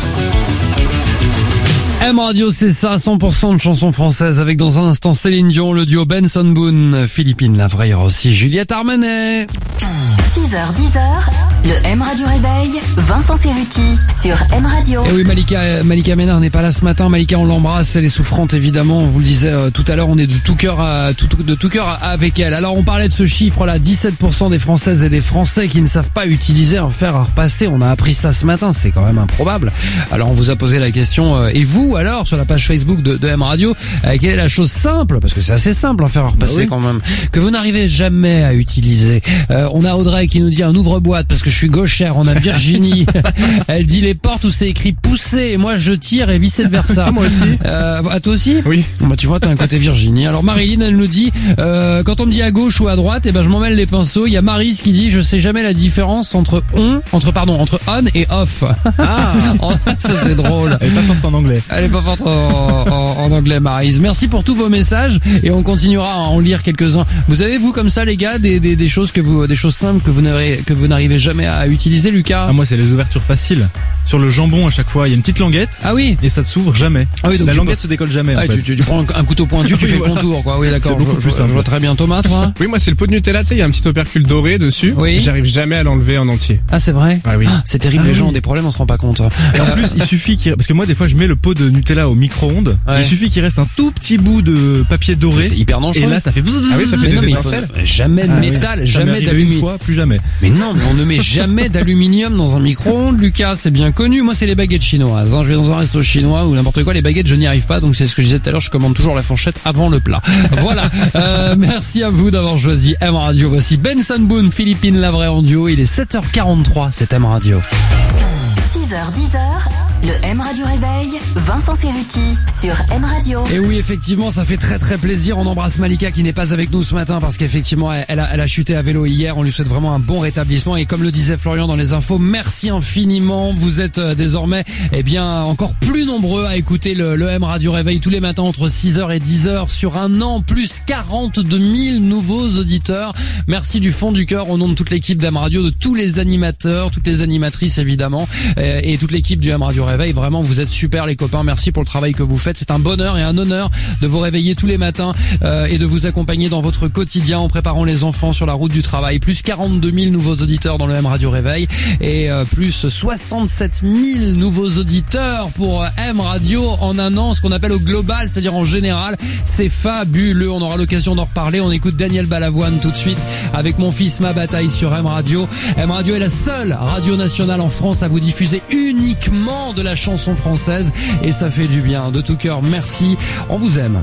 Speaker 2: M Radio, c'est ça, cent pour cent de chansons françaises, avec dans un instant Céline Dion, le duo Benson Boone, Philippine Lavray, il y aura aussi Juliette Armanet.
Speaker 1: six heures dix heures, le M Radio Réveil, Vincent Cerruti sur M Radio.
Speaker 2: Et oui, Malika, Malika Ménard n'est pas là ce matin. Malika, on l'embrasse, elle est souffrante évidemment. On vous le disait euh, tout à l'heure, on est de tout cœur, à, tout, de tout cœur avec elle. Alors, on parlait de ce chiffre-là, dix-sept pour cent des Françaises et des Français qui ne savent pas utiliser un fer à repasser. On a appris ça ce matin, c'est quand même improbable. Alors, on vous a posé la question. Euh, et vous, alors, sur la page Facebook de, de M Radio, euh, quelle est la chose simple, parce que c'est assez simple un fer à repasser
Speaker 9: Bah oui.
Speaker 2: quand même, que vous n'arrivez jamais à utiliser. Euh, on a Audrey qui nous dit un ouvre-boîte parce que je suis gauchère. On a Virginie, elle dit les portes où c'est écrit pousser et moi je tire et vice versa.
Speaker 3: Moi aussi.
Speaker 2: Euh, à toi aussi?
Speaker 3: Oui.
Speaker 2: Bah tu vois, t'as un côté Virginie. Alors Marilyn, elle nous dit euh, quand on me dit à gauche ou à droite, et ben je m'en mêle les pinceaux. Il y a Maryse qui dit je sais jamais la différence entre on, entre pardon, entre on et off.
Speaker 6: Ah,
Speaker 2: Ça c'est drôle.
Speaker 6: elle est pas forte en anglais.
Speaker 2: Elle est pas forte en, en, en anglais, Maryse. Merci pour tous vos messages et on continuera à en lire quelques-uns. Vous avez vous comme ça les gars des, des, des choses que vous des choses simples que vous n'avez que vous n'arrivez jamais à utiliser, Lucas?
Speaker 6: Ah, moi, c'est les ouvertures faciles. Sur le jambon, à chaque fois, il y a une petite languette.
Speaker 2: Ah oui.
Speaker 6: Et ça ne s'ouvre jamais.
Speaker 2: Ah oui, donc
Speaker 6: la
Speaker 2: tu
Speaker 6: languette
Speaker 2: peux-
Speaker 6: se décolle jamais, en
Speaker 2: Ah,
Speaker 6: fait.
Speaker 2: tu, tu, tu prends un, un couteau pointu, tu
Speaker 6: Oui,
Speaker 2: fais
Speaker 6: voilà.
Speaker 2: le contour, quoi. Oui, d'accord.
Speaker 6: C'est beaucoup
Speaker 2: Je,
Speaker 6: plus
Speaker 2: je-
Speaker 6: simple.
Speaker 2: je vois très bien. Thomas, toi?
Speaker 3: Oui, moi c'est le pot de Nutella, tu sais, il y a un petit opercule doré dessus.
Speaker 2: Oui.
Speaker 3: J'arrive jamais à l'enlever en entier.
Speaker 2: Ah, c'est vrai?
Speaker 3: Ah oui.
Speaker 2: Ah, c'est terrible,
Speaker 6: Ah
Speaker 2: les gens
Speaker 6: oui.
Speaker 2: ont des problèmes, on se rend pas compte.
Speaker 6: Et en plus, il suffit qu'il... Parce que moi, des fois, je mets le pot de Nutella au micro-ondes.
Speaker 2: Ouais.
Speaker 6: Il suffit qu'il reste un tout petit bout de papier doré.
Speaker 2: C'est hyper dangereux.
Speaker 6: Et là, ça fait...
Speaker 3: Ah oui, ça fait
Speaker 2: Mais
Speaker 3: des
Speaker 2: non, mais il faut
Speaker 3: étincelles.
Speaker 2: jamais de
Speaker 6: Ah oui.
Speaker 2: métal,
Speaker 6: Ça m'est
Speaker 2: jamais
Speaker 6: arrivé une
Speaker 2: d'aluminium.
Speaker 6: fois, plus jamais.
Speaker 2: Mais non, mais on ne met jamais d'aluminium dans un micro-ondes, Lucas, c'est bien connu. Moi, c'est les baguettes chinoises, hein. Je vais dans un resto chinois ou n'importe quoi, les baguettes, je n'y arrive pas, donc c'est ce que je disais tout à l'heure, je commande toujours la fourchette avant le plat. Voilà. Euh, merci à vous d'avoir choisi M Radio. Voici Benson Boone, Philippine Lavray en duo. Il est sept heures quarante-trois, c'est M Radio.
Speaker 1: six heures dix heures, Le M Radio Réveil, Vincent Cerruti sur M Radio.
Speaker 2: Et oui, effectivement, ça fait très très plaisir. On embrasse Malika qui n'est pas avec nous ce matin parce qu'effectivement, elle a, elle a chuté à vélo hier. On lui souhaite vraiment un bon rétablissement. Et comme le disait Florian dans les infos, merci infiniment. Vous êtes désormais, eh bien, encore plus nombreux à écouter le, le M Radio Réveil tous les matins entre six heures et dix heures sur un an, plus quarante-deux mille nouveaux auditeurs. Merci du fond du cœur au nom de toute l'équipe d'M Radio, de tous les animateurs, toutes les animatrices évidemment, et, et toute l'équipe du M Radio Réveil. Vraiment, vous êtes super les copains. Merci pour le travail que vous faites. C'est un bonheur et un honneur de vous réveiller tous les matins euh, et de vous accompagner dans votre quotidien en préparant les enfants sur la route du travail. Plus quarante-deux mille nouveaux auditeurs dans le M Radio Réveil et euh, plus soixante-sept mille nouveaux auditeurs pour M Radio en un an, ce qu'on appelle au global, c'est-à-dire en général. C'est fabuleux. On aura l'occasion d'en reparler. On écoute Daniel Balavoine tout de suite avec Mon fils, ma bataille sur M Radio. M Radio est la seule radio nationale en France à vous diffuser uniquement de la chanson française et ça fait du bien. De tout cœur, merci. On vous aime.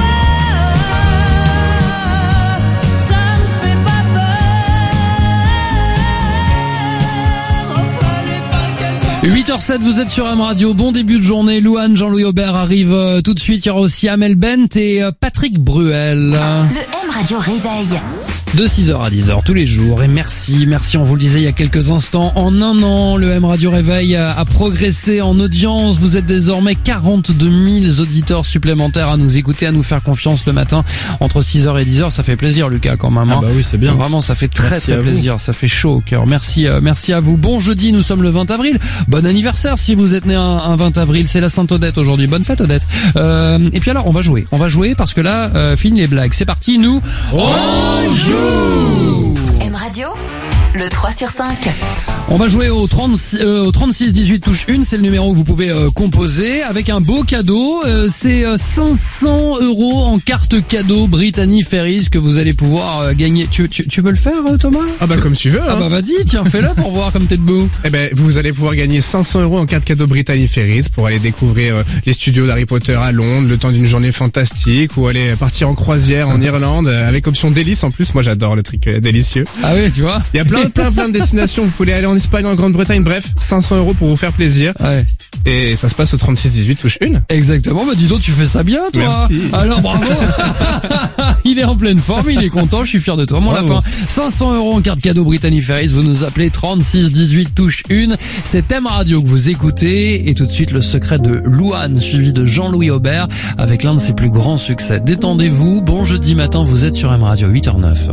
Speaker 2: huit heures zéro sept, vous êtes sur M Radio. Bon début de journée. Louane, Jean-Louis Aubert arrive euh, tout de suite. Il y aura aussi Amel Bent et euh, Patrick Bruel.
Speaker 1: Le M Radio Réveil.
Speaker 2: De six heures à dix heures tous les jours. Et merci, merci, on vous le disait il y a quelques instants. En un an, le M Radio Réveil a, a progressé en audience. Vous êtes désormais quarante-deux mille auditeurs supplémentaires à nous écouter, à nous faire confiance le matin entre six heures et dix heures. Ça fait plaisir, Lucas, quand même. Hein.
Speaker 6: Ah bah oui, c'est bien.
Speaker 2: Vraiment, ça fait très
Speaker 6: merci
Speaker 2: très plaisir. Ça fait chaud au cœur. Merci, euh, merci à vous. Bon jeudi, nous sommes le vingt avril. Bon anniversaire si vous êtes né un, un vingt avril. C'est la Sainte-Odette aujourd'hui. Bonne fête, Odette. Euh, et puis alors, on va jouer. On va jouer parce que là, euh, fini les blagues. C'est parti, nous, on joue.
Speaker 1: M Radio, le trois sur cinq.
Speaker 2: On va jouer au trente-six, euh, au trente-six dix-huit touche un, c'est le numéro que vous pouvez euh, composer avec un beau cadeau. Euh, c'est euh, cinq cents euros en carte cadeau Brittany Ferries que vous allez pouvoir euh, gagner. Tu, tu, tu veux le faire, euh, Thomas?
Speaker 3: Ah bah comme tu veux. Hein.
Speaker 2: Ah bah vas-y, tiens, fais-le pour voir comme t'es debout.
Speaker 3: Eh ben vous allez pouvoir gagner cinq cents euros en carte cadeau Brittany Ferries pour aller découvrir euh, les studios d'Harry Potter à Londres, le temps d'une journée fantastique, ou aller partir en croisière en Irlande euh, avec option délice en plus. Moi j'adore le truc euh, délicieux.
Speaker 2: Ah oui, tu vois.
Speaker 3: Il y a plein plein plein de destinations. Vous pouvez aller en Espagne, en Grande-Bretagne, bref, cinq cents euros pour vous faire plaisir.
Speaker 2: Ouais.
Speaker 3: Et ça se passe au trente-six dix-huit touche un.
Speaker 2: Exactement, bah dis donc, tu fais ça bien, toi.
Speaker 3: Merci.
Speaker 2: Alors bravo. Il est en pleine forme, il est content, je suis fier de toi, mon
Speaker 3: Bravo.
Speaker 2: lapin. cinq cents euros en carte cadeau Brittany Ferries, vous nous appelez trente-six dix-huit touche un. C'est M Radio que vous écoutez, et tout de suite le secret de Louane, suivi de Jean-Louis Aubert, avec l'un de ses plus grands succès. Détendez-vous, bon jeudi matin, vous êtes sur M Radio, huit heures neuf.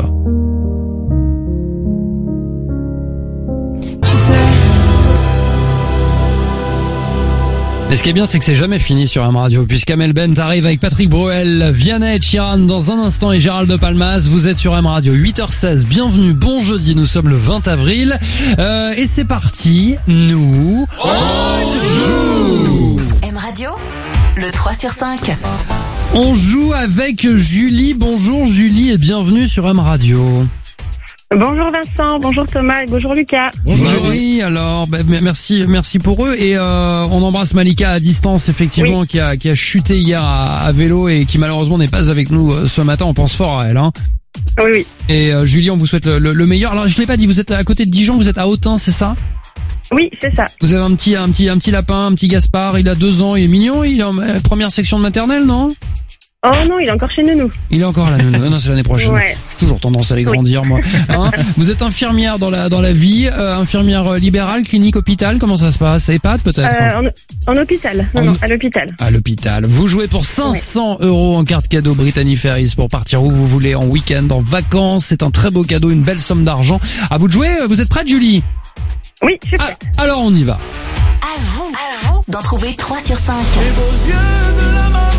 Speaker 2: Mais ce qui est bien, c'est que c'est jamais fini sur M Radio, puisqu'Amel Bent arrive avec Patrick Bruel, Vianney et Chiran dans un instant et Gérald de Palmas. Vous êtes sur M Radio, huit heures seize. Bienvenue, bon jeudi, nous sommes le vingt avril. Euh, et c'est parti, nous... On joue.
Speaker 1: M Radio, le trois sur cinq.
Speaker 2: On joue avec Julie. Bonjour Julie et bienvenue sur M Radio.
Speaker 8: Bonjour Vincent, bonjour Thomas et bonjour Lucas.
Speaker 2: Bonjour. Oui, alors bah, merci, merci pour eux et euh, on embrasse Malika à distance effectivement, oui. qui a qui a chuté hier à, à vélo et qui malheureusement n'est pas avec nous euh, ce matin. On pense fort à elle, hein.
Speaker 8: Oui, oui.
Speaker 2: Et euh, Julie, on vous souhaite le, le, le meilleur. Alors je l'ai pas dit, vous êtes à côté de Dijon, vous êtes à Autun, c'est ça?
Speaker 8: Oui, c'est ça.
Speaker 2: Vous avez un petit un petit un petit lapin, un petit Gaspard. Il a deux ans, il est mignon. Il est en euh, première section de maternelle, non?
Speaker 8: Oh non, il est encore chez Nounou.
Speaker 2: Il est encore là, Nounou. Non, c'est l'année prochaine. Ouais. J'ai toujours tendance à les grandir, oui. moi. Hein, vous êtes infirmière dans la dans la vie, euh, infirmière libérale, clinique, hôpital. Comment ça se passe? EHPAD peut-être?
Speaker 8: euh, en, en hôpital. Non, en... non, à l'hôpital.
Speaker 2: À l'hôpital. Vous jouez pour cinq cents ouais. euros en carte cadeau Brittany Ferries pour partir où vous voulez en week-end, en vacances. C'est un très beau cadeau, une belle somme d'argent. À vous de jouer. Vous êtes prête, Julie?
Speaker 8: Oui, je suis prête.
Speaker 2: Ah, alors on y va.
Speaker 1: À vous, à vous d'en trouver trois sur cinq.
Speaker 7: Les beaux yeux de la maman.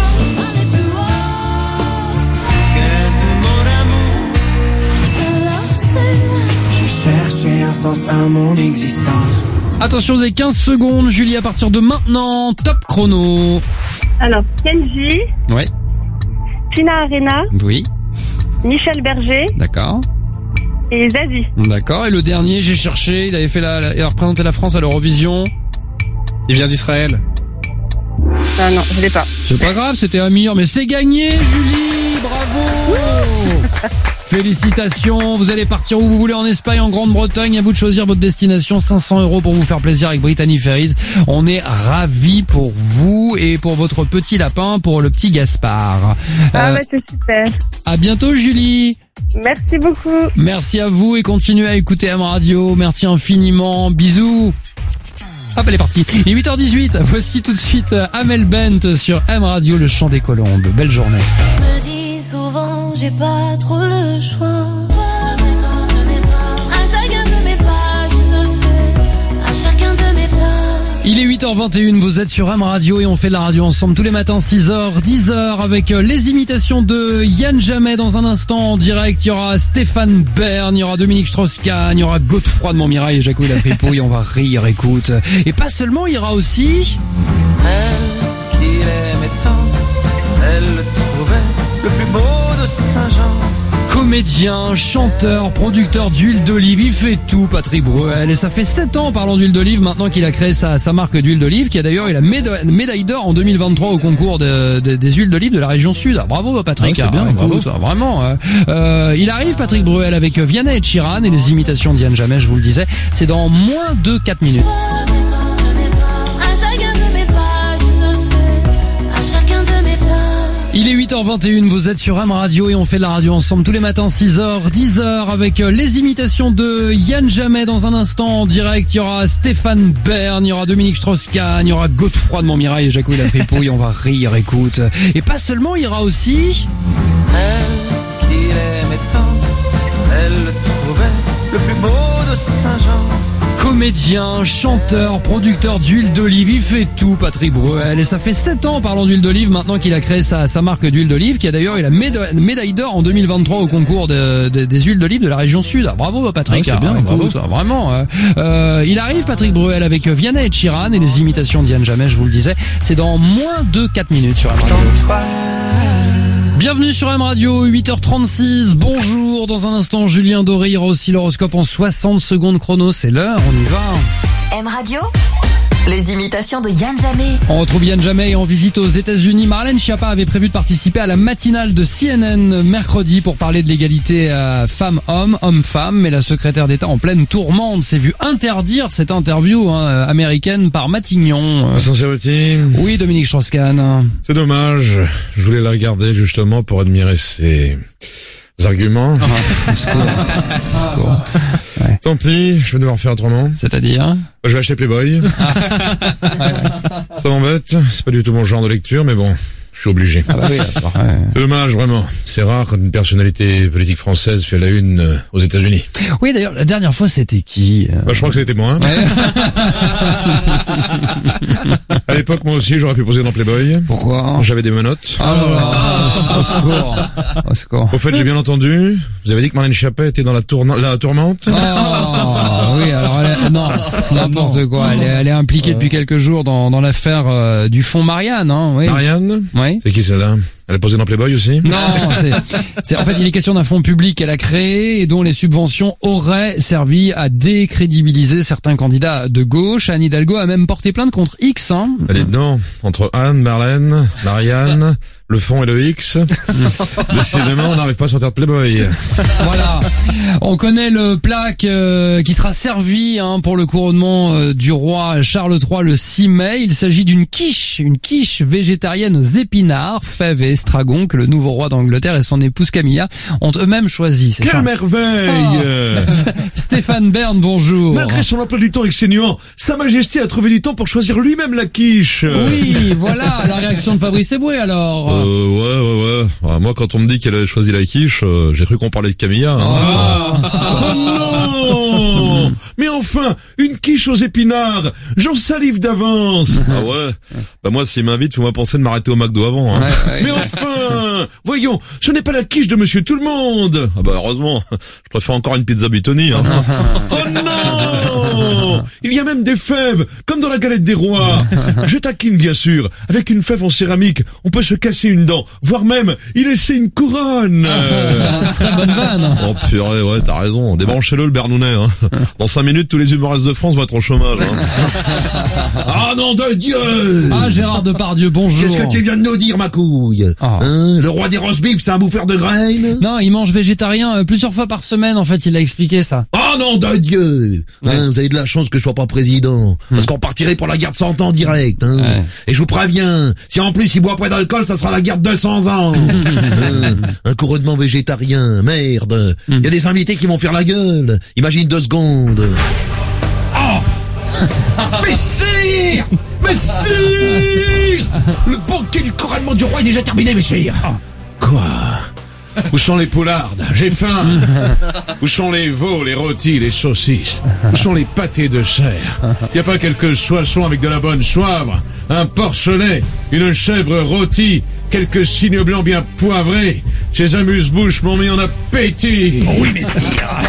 Speaker 12: Chercher un sens à mon existence.
Speaker 2: Attention, vous avez quinze secondes, Julie, à partir de maintenant, top chrono.
Speaker 8: Alors, Kenji.
Speaker 2: Ouais.
Speaker 8: Tina Arena.
Speaker 2: Oui.
Speaker 8: Michel Berger.
Speaker 2: D'accord.
Speaker 8: Et Zazie.
Speaker 2: D'accord, et le dernier, j'ai cherché, il avait fait la, la il a représenté la France à l'Eurovision.
Speaker 3: Il vient d'Israël.
Speaker 8: Ah non, je l'ai pas.
Speaker 2: C'est pas grave, c'était Amir, mais c'est gagné, Julie. bravo. Félicitations, vous allez partir où vous voulez en Espagne, en Grande-Bretagne, à vous de choisir votre destination, cinq cents euros pour vous faire plaisir avec Brittany Ferries. On est ravis pour vous et pour votre petit lapin, pour le petit Gaspard.
Speaker 8: Ah
Speaker 2: Euh,
Speaker 8: bah c'est super.
Speaker 2: à bientôt Julie.
Speaker 8: Merci beaucoup.
Speaker 2: Merci à vous et continuez à écouter M Radio. Merci infiniment. Bisous. Hop, elle est partie. Il est huit heures dix-huit. Voici tout de suite Amel Bent sur M Radio, le chant des colombes. Belle journée.
Speaker 5: Je me dis souvent, j'ai pas trop le choix. À chacun de mes pas, je le sais. À chacun de mes pas.
Speaker 2: Il est huit heures vingt et une, vous êtes sur M Radio et on fait de la radio ensemble tous les matins, six heures, dix heures, avec les imitations de Yann Jamais dans un instant en direct. Il y aura Stéphane Bern, il y aura Dominique Strauss-Kahn, il y aura Godefroy de Montmirail et Jacouille la Fripouille. On va rire, écoute. Et pas seulement, il y aura aussi...
Speaker 7: Elle qu'il aimait tant, elle le trouvait le plus beau de Saint-Jean.
Speaker 2: Comédien, chanteur, producteur d'huile d'olive, il fait tout, Patrick Bruel. Et ça fait sept ans, parlant d'huile d'olive, maintenant qu'il a créé sa, sa marque d'huile d'olive, qui a d'ailleurs eu la méda- médaille d'or en deux mille vingt-trois au concours de, de- des huiles d'olive de la région sud. Ah, bravo Patrick,
Speaker 6: Ah, c'est bien,
Speaker 2: ah, écoute,
Speaker 6: bravo.
Speaker 2: vraiment. euh, euh, il arrive, Patrick Bruel, avec Vianney et Chiran et les imitations d'Yann Jamais, je vous le disais. C'est dans moins de quatre minutes.
Speaker 5: À chacun de mes pas, je le sais. À chacun de mes pas.
Speaker 2: Il est huit heures vingt et une, vous êtes sur M Radio et on fait de la radio ensemble tous les matins, six heures, dix heures, avec les imitations de Yann Jamais dans un instant en direct. Il y aura Stéphane Bern, il y aura Dominique Strauss-Kahn, il y aura Godefroy de Montmirail et Jacouille la Fripouille. On va rire, écoute. Et pas seulement, il y aura aussi...
Speaker 7: Elle qu'il aimait tant, elle le trouvait le plus beau de Saint-Jean.
Speaker 2: Comédien, chanteur, producteur d'huile d'olive, il fait tout, Patrick Bruel. Et ça fait sept ans, parlant d'huile d'olive, maintenant qu'il a créé sa, sa marque d'huile d'olive, qui a d'ailleurs eu la méda- médaille d'or en deux mille vingt-trois au concours de, de- des huiles d'olive de la région sud. Ah, bravo Patrick,
Speaker 6: Ah, c'est bien,
Speaker 2: écoute, vraiment. euh, euh, il arrive, Patrick Bruel, avec Vianney et Chiran et les imitations d'Yann Jamais, je vous le disais. C'est dans moins de quatre minutes sur M Radio.
Speaker 7: Sans toi,
Speaker 2: Bienvenue sur M Radio, huit heures trente-six. Bonjour, dans un instant, Julien Doré, il y aura aussi l'horoscope en soixante secondes chrono. C'est l'heure, on y va.
Speaker 1: M Radio, les imitations de Yann Jamais.
Speaker 2: On retrouve Yann Jamais en visite aux États-Unis. Marlène Schiappa avait prévu de participer à la matinale de C N N mercredi pour parler de l'égalité euh, femmes-hommes, hommes-femmes. Mais la secrétaire d'État en pleine tourmente s'est vue interdire cette interview hein, américaine par Matignon. Euh,
Speaker 10: Sincérité,
Speaker 2: oui, Dominique Strauss-Kahn.
Speaker 10: c'est dommage. Je voulais la regarder justement pour admirer ses arguments.
Speaker 2: Au secours. Au secours.
Speaker 10: Tant pis, je vais devoir faire autrement.
Speaker 2: C'est-à-dire
Speaker 10: Je vais acheter Playboy. Ça m'embête, c'est pas du tout mon genre de lecture, mais bon, je suis obligé.
Speaker 2: Ah bah oui, d'accord, ouais.
Speaker 10: C'est dommage, vraiment. C'est rare quand une personnalité politique française fait la une euh, aux États-Unis.
Speaker 2: Oui, d'ailleurs, la dernière fois, c'était qui euh
Speaker 10: Bah, je crois que c'était moi. À l'époque, moi aussi, j'aurais pu poser dans Playboy.
Speaker 2: Pourquoi
Speaker 10: J'avais des menottes.
Speaker 2: Oh là là, au secours, au secours.
Speaker 10: Au fait, j'ai bien entendu. Vous avez dit que Marlène Schiappa était dans la, tourna- la tourmente.
Speaker 2: Oh, oui, alors elle est, non, pff, n'importe quoi. Elle est, elle est impliquée depuis quelques jours dans, dans l'affaire euh, du fonds Marianne, hein, oui.
Speaker 10: Marianne
Speaker 2: Oui.
Speaker 10: C'est qui celle-là? Elle a posé dans Playboy aussi?
Speaker 2: Non, c'est, c'est, en fait, il est question d'un fonds public qu'elle a créé et dont les subventions auraient servi à décrédibiliser certains candidats de gauche. Anne Hidalgo a même porté plainte contre X, hein.
Speaker 10: Allez dedans, entre Anne, Marlène, Marianne, le fond et le X. Décidément, on n'arrive pas à sortir de Playboy.
Speaker 2: Voilà. On connaît le plat que- qui sera servi hein, pour le couronnement euh, du roi Charles trois le six mai. Il s'agit d'une quiche, une quiche végétarienne aux épinards, fèves et estragon que le nouveau roi d'Angleterre et son épouse Camilla ont eux-mêmes choisi. C'est
Speaker 11: Quelle
Speaker 2: ça.
Speaker 11: merveille
Speaker 2: Oh. Stéphane Bern, bonjour.
Speaker 11: Malgré son emploi du temps exténuant, Sa Majesté a trouvé du temps pour choisir lui-même la quiche.
Speaker 2: Oui, voilà la réaction de Fabrice Eboué alors.
Speaker 10: Euh, ouais, ouais, ouais. Ah, moi, quand on me dit qu'elle avait choisi la quiche, euh, j'ai cru qu'on parlait de Camilla. Hein.
Speaker 11: Oh non! Mais enfin, une quiche aux épinards, j'en salive d'avance.
Speaker 10: Ah ouais. Bah moi, s'il m'invite, faut moi penser de m'arrêter au McDo avant. Hein.
Speaker 2: Ouais, ouais.
Speaker 11: Mais enfin, voyons, ce n'est pas la quiche de Monsieur Tout-le-Monde.
Speaker 10: Ah bah heureusement, je préfère encore une pizza Buitoni. Hein.
Speaker 11: Oh non! Il y a même des fèves, comme dans la galette des rois. Je taquine bien sûr. Avec une fève en céramique, on peut se casser une dent, voire même y laisser une couronne.
Speaker 2: Très bonne vanne.
Speaker 10: Oh purée, ouais, t'as raison. Débranchez-le le Bernounet. Hein. Dans cinq minutes.
Speaker 11: minutes, tous les humoristes de France vont être au chômage. Hein.
Speaker 9: Ah non de Dieu!
Speaker 2: Ah, Gérard Depardieu, bonjour.
Speaker 9: Qu'est-ce que tu viens de nous dire, ma couille?
Speaker 2: Ah.
Speaker 9: Hein, le roi des roast beef, c'est un bouffeur de graines?
Speaker 2: Non, il mange végétarien euh, plusieurs fois par semaine, en fait, il a expliqué ça.
Speaker 9: Oh non de Dieu!
Speaker 2: Ouais.
Speaker 9: Hein, vous avez de la chance que je sois pas président. Parce qu'on partirait pour la guerre de cent ans direct. Hein.
Speaker 2: Ouais.
Speaker 9: Et je vous préviens, si en plus il boit pas d'alcool, ça sera la guerre de deux cents ans. Hein, un couronnement végétarien, merde. Il y a des invités qui vont faire la gueule. Imagine deux secondes. Mais sire! Mais sire! Le banquet du couronnement du roi est déjà terminé, messire.
Speaker 10: Quoi? Où sont les poulardes? J'ai faim. Où sont les veaux, les rôtis, les saucisses? Où sont les pâtés de chair? Y a pas quelques soissons avec de la bonne soivre, un porcelet, une chèvre rôtie, quelques cygnes blancs bien poivrés? Ces amuse-bouches m'ont mis en appétit.
Speaker 9: Oui, messire.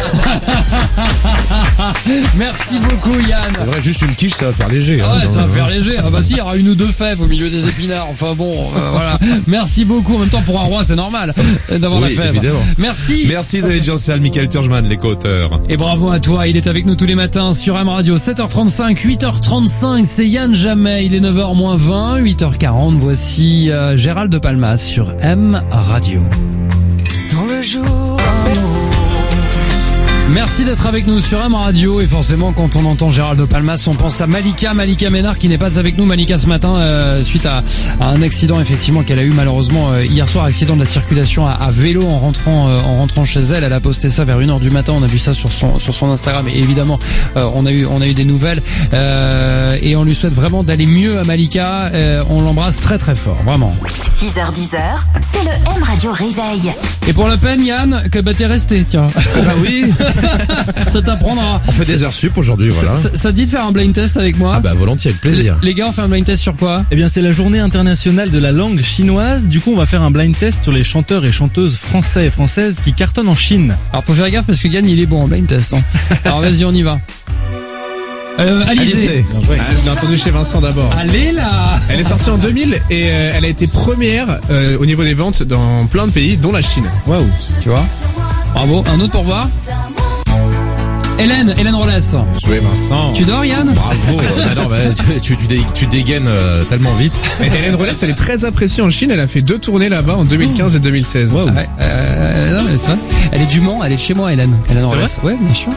Speaker 2: Merci beaucoup, Yann.
Speaker 10: C'est vrai, juste une quiche, ça va faire léger.
Speaker 2: Ah
Speaker 10: hein,
Speaker 2: ouais,
Speaker 10: dans
Speaker 2: ça
Speaker 10: le-
Speaker 2: va faire léger. Ah bah si, il y aura une ou deux fèves au milieu des épinards. Enfin bon, euh, voilà. Merci beaucoup. En même temps, pour un roi, c'est normal euh, d'avoir
Speaker 11: Oui,
Speaker 2: la fève.
Speaker 11: évidemment.
Speaker 2: Merci.
Speaker 11: Merci David Jansel, Michael Turgeman, les co-auteurs.
Speaker 2: Et bravo à toi. Il est avec nous tous les matins sur M Radio. sept heures trente-cinq, huit heures trente-cinq. C'est Yann Jamais. Il est neuf heures moins vingt, huit heures quarante. Voici euh, Gérald de Palmas sur M Radio.
Speaker 5: Dans le jour, un mot.
Speaker 2: Merci d'être avec nous sur M Radio, et forcément quand on entend Gérald de Palmas, on pense à Malika, Malika Ménard qui n'est pas avec nous. Malika ce matin euh, suite à, à un accident effectivement qu'elle a eu malheureusement euh, hier soir, accident de la circulation à, à vélo en rentrant euh, en rentrant chez elle. Elle a posté ça vers une heure du matin, on a vu ça sur son sur son Instagram et évidemment euh, on a eu on a eu des nouvelles euh, et on lui souhaite vraiment d'aller mieux à Malika. Euh, on l'embrasse très très fort, vraiment.
Speaker 1: six heures dix, c'est le M Radio Réveil.
Speaker 2: Et pour la peine Yann, que bah t'es resté, tiens.
Speaker 10: Bah oui.
Speaker 2: Ça t'apprendra.
Speaker 10: On fait des heures sup aujourd'hui, voilà.
Speaker 2: Ça, ça, ça te dit de faire un blind test avec moi?
Speaker 10: Ah bah volontiers, avec plaisir.
Speaker 2: Les gars, on fait un blind test sur quoi?
Speaker 6: Eh bien, c'est la journée internationale de la langue chinoise. Du coup, on va faire un blind test sur les chanteurs et chanteuses français et françaises qui cartonnent en Chine.
Speaker 2: Alors, faut faire gaffe parce que Yann, il est bon en blind test. Hein. Alors, vas-y, on y va. Euh, Alizé.
Speaker 3: Ah, je l'ai entendu chez Vincent d'abord.
Speaker 2: Allez là.
Speaker 3: Elle est sortie en deux mille et euh, elle a été première euh, au niveau des ventes dans plein de pays, dont la Chine.
Speaker 2: Waouh. Tu vois? Bravo. Un autre pour voir. Hélène, Hélène Rollès.
Speaker 3: Joué Vincent.
Speaker 2: Tu dors, Yann?
Speaker 10: Bravo. Bah non, bah, tu, tu, tu, dé- tu dégaines euh, tellement vite.
Speaker 3: Et Hélène Rollès, elle est très appréciée en Chine. Elle a fait deux tournées là-bas en deux mille quinze et deux mille seize.
Speaker 2: Ah ouais, euh, non, mais c'est vrai. Elle est du Mans, elle est de chez moi, Hélène. Hélène Rollès. Ouais, bien sûr.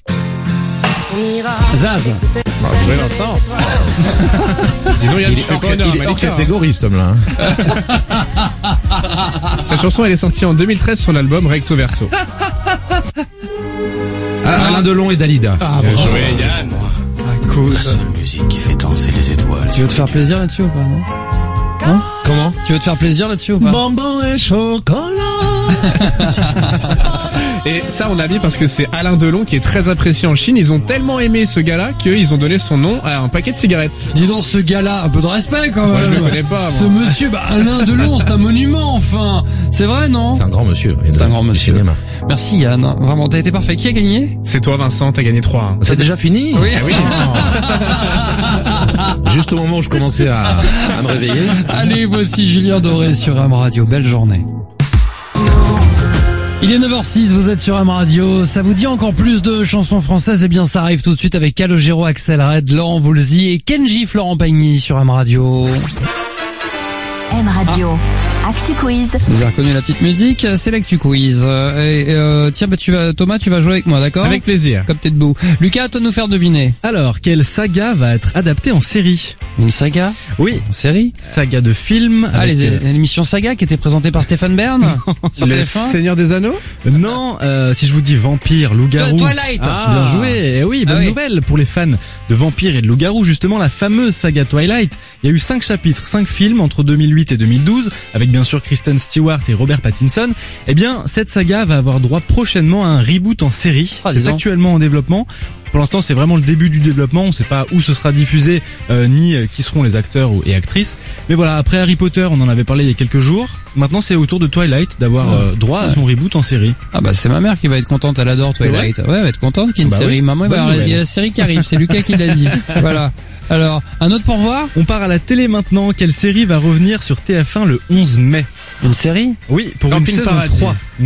Speaker 2: Zaz.
Speaker 3: Ah, joué Vincent. Disons, Yann,
Speaker 10: Il
Speaker 3: tu
Speaker 10: est
Speaker 3: fais
Speaker 10: hors,
Speaker 3: pas honneur à
Speaker 10: il est hors
Speaker 3: Malika, hein.
Speaker 10: catégorie, cet homme-là. hein.
Speaker 3: Cette chanson, elle est sortie en deux mille treize sur l'album Recto Verso.
Speaker 10: Ah, Alain Delon et Dalida.
Speaker 2: Ah,
Speaker 3: Bien
Speaker 2: bravo.
Speaker 3: joué, Yann.
Speaker 12: La seule musique qui fait danser les étoiles.
Speaker 2: Tu veux te faire plaisir là-dessus ou pas, non? Hein?
Speaker 10: Comment?
Speaker 2: Tu veux te faire plaisir là-dessus ou pas?
Speaker 9: Bonbon et chocolat.
Speaker 3: Et ça, on l'a mis parce que c'est Alain Delon qui est très apprécié en Chine. Ils ont tellement aimé ce gars-là qu'ils ont donné son nom à un paquet de cigarettes.
Speaker 2: Dis donc, ce gars-là, un peu de respect quand même.
Speaker 3: Moi, je le connais pas, moi.
Speaker 2: Ce monsieur, bah, Alain Delon, c'est un monument, enfin. C'est vrai, non?
Speaker 10: C'est un grand monsieur.
Speaker 2: C'est un grand
Speaker 10: du
Speaker 2: monsieur.
Speaker 10: cinéma.
Speaker 2: Merci Yann, vraiment, t'as été parfait. Qui a gagné?
Speaker 3: C'est toi, Vincent, t'as gagné trois.
Speaker 10: C'est déjà fini?
Speaker 2: Oui.
Speaker 3: Ah oui.
Speaker 10: Juste au moment où je commençais à, à me réveiller.
Speaker 2: Allez, voici Julien Doré sur M Radio. Belle journée. Il est neuf heures six, vous êtes sur M Radio. Ça vous dit encore plus de chansons françaises? Eh bien, ça arrive tout de suite avec Calogero, Axel Red, Laurent Voulzy et Kenji Florent Pagny sur M Radio.
Speaker 1: M Radio. Actu Quiz.
Speaker 2: Vous avez reconnu la petite musique? C'est l'Actu Quiz. Euh, Et, euh, tiens, bah, tu vas, Thomas, tu vas jouer avec moi, d'accord?
Speaker 3: Avec plaisir.
Speaker 2: Comme t'es debout. Lucas, à toi de nous faire deviner.
Speaker 6: Alors, quelle saga va être adaptée en série?
Speaker 2: Une saga?
Speaker 6: Oui,
Speaker 2: Une série?
Speaker 6: saga de film.
Speaker 2: Ah,
Speaker 6: avec,
Speaker 2: les-
Speaker 6: euh,
Speaker 2: l'émission Saga qui était présentée par Stéphane Bern sur
Speaker 3: Le
Speaker 2: T F un.
Speaker 3: Seigneur des Anneaux?
Speaker 6: Non, euh, si je vous dis vampire, loup-garou.
Speaker 2: Twilight.
Speaker 6: Ah, bien joué. Eh oui, bonne
Speaker 2: Ah oui.
Speaker 6: nouvelle pour les fans de vampires et de loup-garou. Justement, la fameuse saga Twilight. Il y a eu cinq chapitres, cinq films entre deux mille huit et deux mille douze, avec bien sûr Kristen Stewart et Robert Pattinson. Eh bien, cette saga va avoir droit prochainement à un reboot en série.
Speaker 2: Ah, dis
Speaker 6: C'est
Speaker 2: donc.
Speaker 6: actuellement en développement. Pour l'instant, c'est vraiment le début du développement. On ne sait pas où ce sera diffusé, euh, ni euh, qui seront les acteurs ou- et actrices. Mais voilà, après Harry Potter, on en avait parlé il y a quelques jours. Maintenant, c'est au tour de Twilight d'avoir euh, droit à son reboot en série.
Speaker 2: Ah bah c'est ma mère qui va être contente, elle adore
Speaker 6: C'est
Speaker 2: Twilight. Ouais, elle va être contente qu'il y ait une
Speaker 6: Bah
Speaker 2: série.
Speaker 6: oui.
Speaker 2: Maman, il va y
Speaker 6: Bonne
Speaker 2: avoir- il y a
Speaker 6: nouvelle.
Speaker 2: la série qui arrive, c'est Lucas qui l'a dit. Voilà. Alors, un autre pour voir?
Speaker 6: On part à la télé maintenant. Quelle série va revenir sur T F un le onze mai?
Speaker 2: Une série?
Speaker 6: Oui, pour
Speaker 3: Camping
Speaker 6: une saison
Speaker 3: Paradis.
Speaker 6: trois. Non.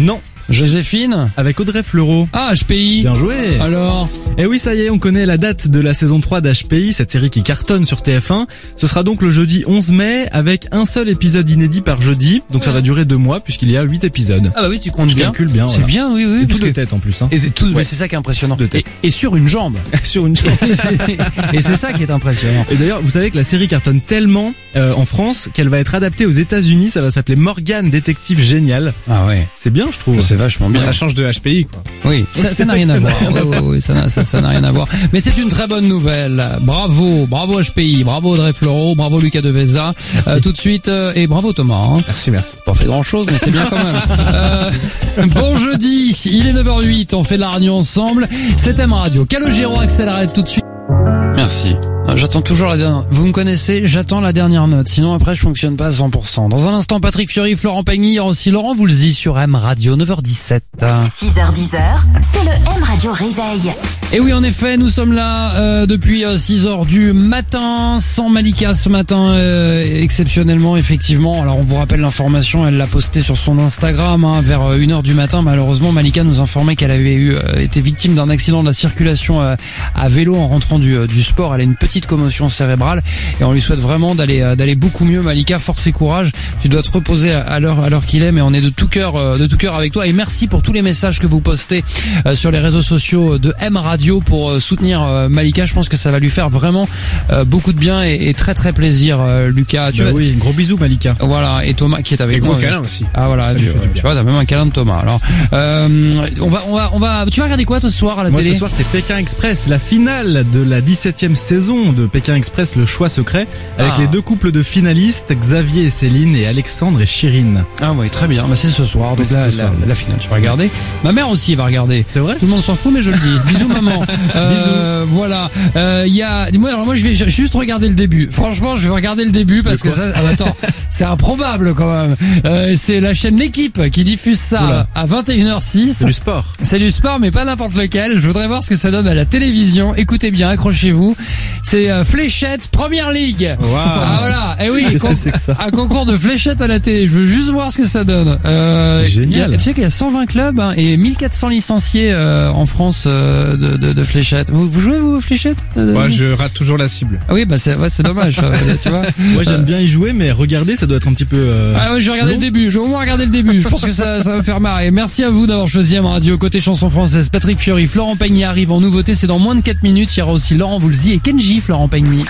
Speaker 2: Joséphine
Speaker 6: avec Audrey Fleurot.
Speaker 2: Ah, H P I.
Speaker 6: Bien joué.
Speaker 2: Alors.
Speaker 6: Et oui, ça y est, on connaît la date de la saison trois d'H P I, cette série qui cartonne sur T F un. Ce sera donc le jeudi onze mai avec un seul épisode inédit par jeudi. Donc ça va durer deux mois puisqu'il y a huit épisodes.
Speaker 2: Ah bah oui, tu comptes
Speaker 6: Je
Speaker 2: bien.
Speaker 6: calcule bien.
Speaker 2: C'est
Speaker 6: voilà.
Speaker 2: bien, oui, oui.
Speaker 6: Et
Speaker 2: parce
Speaker 6: tout de
Speaker 2: que-
Speaker 6: tête en plus. Hein.
Speaker 2: Et tout,
Speaker 6: Ouais.
Speaker 2: mais c'est ça qui est impressionnant.
Speaker 6: De tête.
Speaker 2: Et, et sur une jambe.
Speaker 6: Sur une jambe.
Speaker 2: Et c'est- et c'est ça qui est impressionnant.
Speaker 6: Et d'ailleurs, vous savez que la série cartonne tellement euh, en France qu'elle va être adaptée aux États-Unis. Ça va s'appeler Morgane Détective Génial.
Speaker 2: Ah ouais.
Speaker 6: C'est bien, je trouve.
Speaker 2: C'est vachement bien.
Speaker 3: Ça change de H P I, quoi.
Speaker 2: Oui, ça ça n'a rien à voir. Ouais, ouais, ouais, ça n'a ça, ça n'a rien à voir. Mais c'est une très bonne nouvelle. Bravo, bravo H P I, bravo Audrey Fleurot, bravo Lucas Deveza. Euh, tout de suite euh, et bravo Thomas. Hein.
Speaker 3: Merci, merci.
Speaker 2: Pas fait grand chose, mais c'est bien quand même. Euh, bon jeudi, il est neuf heures zéro huit, on fait de la radio ensemble. C'est M Radio. Calogero accélère tout de suite. Merci. J'attends toujours la dernière. Vous me connaissez, j'attends la dernière note. Sinon après je fonctionne pas à cent pour cent. Dans un instant, Patrick Fiori, Florent Pagny, il y aura aussi Laurent Voulzy sur M Radio, neuf heures dix-sept.
Speaker 1: six heures dix, c'est le M Radio Réveil.
Speaker 2: Et oui, en effet, nous sommes là euh, depuis euh, six heures du matin, sans Malika ce matin, euh, exceptionnellement, effectivement. Alors, on vous rappelle l'information, elle l'a postée sur son Instagram hein, vers euh, une heure du matin. Malheureusement, Malika nous informait qu'elle avait eu euh, été victime d'un accident de la circulation euh, à vélo en rentrant du, euh, du sport. Elle a une petite commotion cérébrale et on lui souhaite vraiment d'aller euh, d'aller beaucoup mieux. Malika, force et courage. Tu dois te reposer à, à l'heure à l'heure qu'il est, mais on est de tout cœur euh, de tout cœur avec toi. Et merci pour tous les messages que vous postez euh, sur les réseaux sociaux de M Radio pour euh, soutenir euh, Malika. Je pense que ça va lui faire vraiment euh, beaucoup de bien et, et très très plaisir, euh, Lucas. Tu
Speaker 6: Bah
Speaker 2: vas-
Speaker 6: oui, gros bisous Malika.
Speaker 2: Voilà, et Thomas qui est avec
Speaker 3: Et
Speaker 2: moi.
Speaker 3: gros câlin aussi.
Speaker 2: Ah voilà,
Speaker 3: Ça
Speaker 2: tu,
Speaker 3: lui fait du
Speaker 2: tu
Speaker 3: bien.
Speaker 2: vois, t'as même un câlin de Thomas. Alors, euh, on va, on va, on va. Tu vas regarder quoi toi ce soir à la
Speaker 6: Moi
Speaker 2: télé?
Speaker 6: ce soir c'est Pékin Express, la finale de la dix-septième saison de Pékin Express, le choix secret, avec
Speaker 2: Ah.
Speaker 6: les deux couples de finalistes, Xavier et Céline et Alexandre et Chirine.
Speaker 2: Ah oui, très bien. Bah c'est ce soir. Donc
Speaker 6: C'est
Speaker 2: la,
Speaker 6: ce soir.
Speaker 2: la, la finale, tu vas regarder. Ma mère aussi va regarder.
Speaker 6: C'est vrai?
Speaker 2: Tout le monde s'en fout, mais je le dis. Bisous maman. Euh, voilà. Euh, Il y a. Moi, alors moi, je vais juste regarder le début. Franchement, je vais regarder le début parce que ça. Ah, bah, attends, c'est improbable quand même. Euh, c'est la chaîne L'équipe qui diffuse ça
Speaker 6: Oula.
Speaker 2: à vingt et une heures six.
Speaker 6: C'est du sport.
Speaker 2: C'est du sport, mais pas n'importe lequel. Je voudrais voir ce que ça donne à la télévision. Écoutez bien, accrochez-vous. C'est euh, Fléchette Première Ligue.
Speaker 6: Waouh.
Speaker 2: Ah voilà. Et oui,
Speaker 6: Qu'est-ce
Speaker 2: con-
Speaker 6: que c'est que ça?
Speaker 2: un concours de fléchettes à la télé. Je veux juste voir ce que ça donne. Euh,
Speaker 6: C'est génial.
Speaker 2: il y a- tu sais qu'il y a cent vingt clubs hein, et mille quatre cents licenciés euh, en France euh, de, de, de fléchettes. Vous, vous jouez vous aux fléchettes euh,
Speaker 3: Moi, je rate toujours la cible.
Speaker 2: Ah oui, bah c'est ouais, c'est dommage. euh, tu vois.
Speaker 6: Moi j'aime bien y jouer, mais regarder ça doit être un petit peu... euh,
Speaker 2: Ah ouais, je vais regarder
Speaker 6: long.
Speaker 2: le début. Je vais au moins regarder le début. Je pense que ça, ça va me faire marrer. Merci à vous d'avoir choisi M Radio. Côté chanson française, Patrick Fiori, Florent Pagny arrive en nouveauté. C'est dans moins de quatre minutes. Il y aura aussi Laurent Voulzy et Kenji Florent Pagny.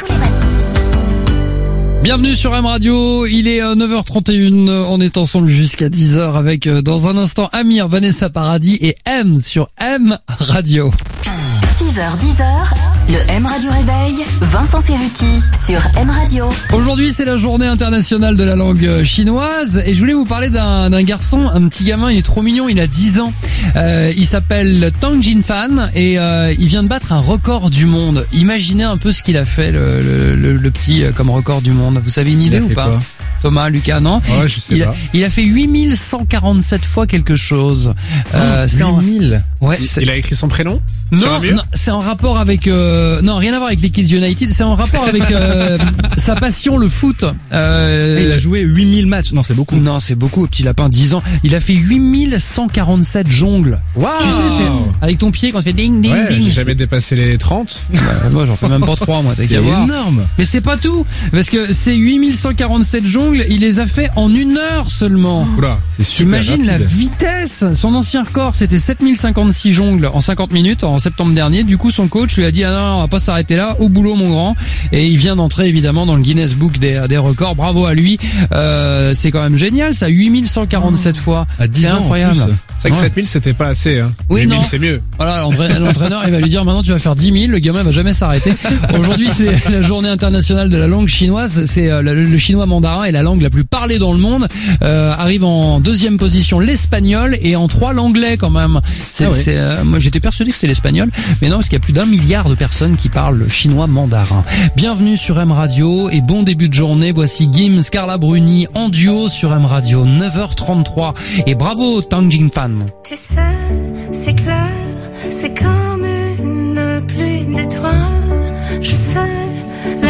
Speaker 2: Bienvenue sur M Radio, il est euh, neuf heures trente et une, on est ensemble jusqu'à dix heures avec euh, dans un instant Amir, Vanessa Paradis et M sur M Radio.
Speaker 1: six heures dix, le M Radio Réveil, Vincent Cerruti sur M Radio.
Speaker 2: Aujourd'hui c'est la journée internationale de la langue euh, chinoise et je voulais vous parler d'un d'un garçon, un petit gamin, il est trop mignon, il a dix ans. Euh, il s'appelle Tang Jinfan et euh, il vient de battre un record du monde. Imaginez un peu ce qu'il a fait le, le, le, le petit euh, comme record du monde. Vous avez une
Speaker 6: Il
Speaker 2: idée
Speaker 6: a
Speaker 2: ou
Speaker 6: fait
Speaker 2: pas
Speaker 6: quoi?
Speaker 2: Thomas, Lucas, non?
Speaker 3: Ouais, je sais
Speaker 2: il, a,
Speaker 3: pas.
Speaker 2: il a fait huit mille cent quarante-sept fois quelque chose. Euh, c'est en-
Speaker 6: huit mille.
Speaker 2: Ouais,
Speaker 3: Il,
Speaker 2: c'est-
Speaker 3: il a écrit son prénom sur
Speaker 2: non,
Speaker 3: un mur
Speaker 2: non, c'est en rapport avec euh, non, rien à voir avec les Kids United, c'est en rapport avec euh, sa passion le foot. Euh,
Speaker 6: Et il a joué huit mille matchs. Non, c'est beaucoup.
Speaker 2: non, c'est beaucoup, petit lapin, dix ans. Il a fait huit mille cent quarante-sept jongles.
Speaker 6: Waouh.
Speaker 2: Tu sais, c'est avec ton pied quand tu fais ding ding
Speaker 3: Ouais,
Speaker 2: ding.
Speaker 3: j'ai jamais dépassé les trente.
Speaker 2: Bah, moi, j'en fais même pas trois, moi, t'as
Speaker 6: C'est
Speaker 2: qu'à voir.
Speaker 6: énorme.
Speaker 2: Mais c'est pas tout, parce que ces huit mille cent quarante-sept jongles, il les a fait en une heure seulement.
Speaker 3: Oula.
Speaker 6: C'est super
Speaker 2: T'imagines la
Speaker 6: rapide.
Speaker 2: vitesse. Son ancien record, c'était sept mille cinquante-six jongles en cinquante minutes en septembre dernier. Du coup, son coach lui a dit, ah non, non, on va pas s'arrêter là, au boulot, mon grand. Et il vient d'entrer, évidemment, dans le Guinness Book des, des records. Bravo à lui. Euh, c'est quand même génial, ça, huit mille cent quarante-sept fois.
Speaker 6: À dix
Speaker 2: C'est
Speaker 6: ans, en
Speaker 2: incroyable.
Speaker 6: plus.
Speaker 3: C'est vrai que
Speaker 2: Ouais.
Speaker 3: sept mille c'était pas assez, hein.
Speaker 2: Oui,
Speaker 3: huit mille
Speaker 2: non.
Speaker 3: c'est mieux.
Speaker 2: Voilà, l'entraîneur, l'entraîneur, il va lui dire maintenant tu vas faire dix mille, le gamin va jamais s'arrêter. Aujourd'hui, c'est la journée internationale de la langue chinoise, c'est euh, le, le chinois mandarin est la langue la plus parlée dans le monde. Euh, arrive en deuxième position l'espagnol et en trois l'anglais quand même. C'est,
Speaker 6: Ah ouais.
Speaker 2: c'est, euh, moi j'étais persuadé que c'était l'espagnol, mais non, parce qu'il y a plus d'un milliard de personnes qui parlent le chinois mandarin. Bienvenue sur M Radio et bon début de journée. Voici Gims, Carla Bruni en duo sur M Radio, neuf heures trente-trois. Et bravo Tang Jinfan.
Speaker 5: Tu sais, c'est clair, c'est comme une pluie d'étoiles. Je sais, la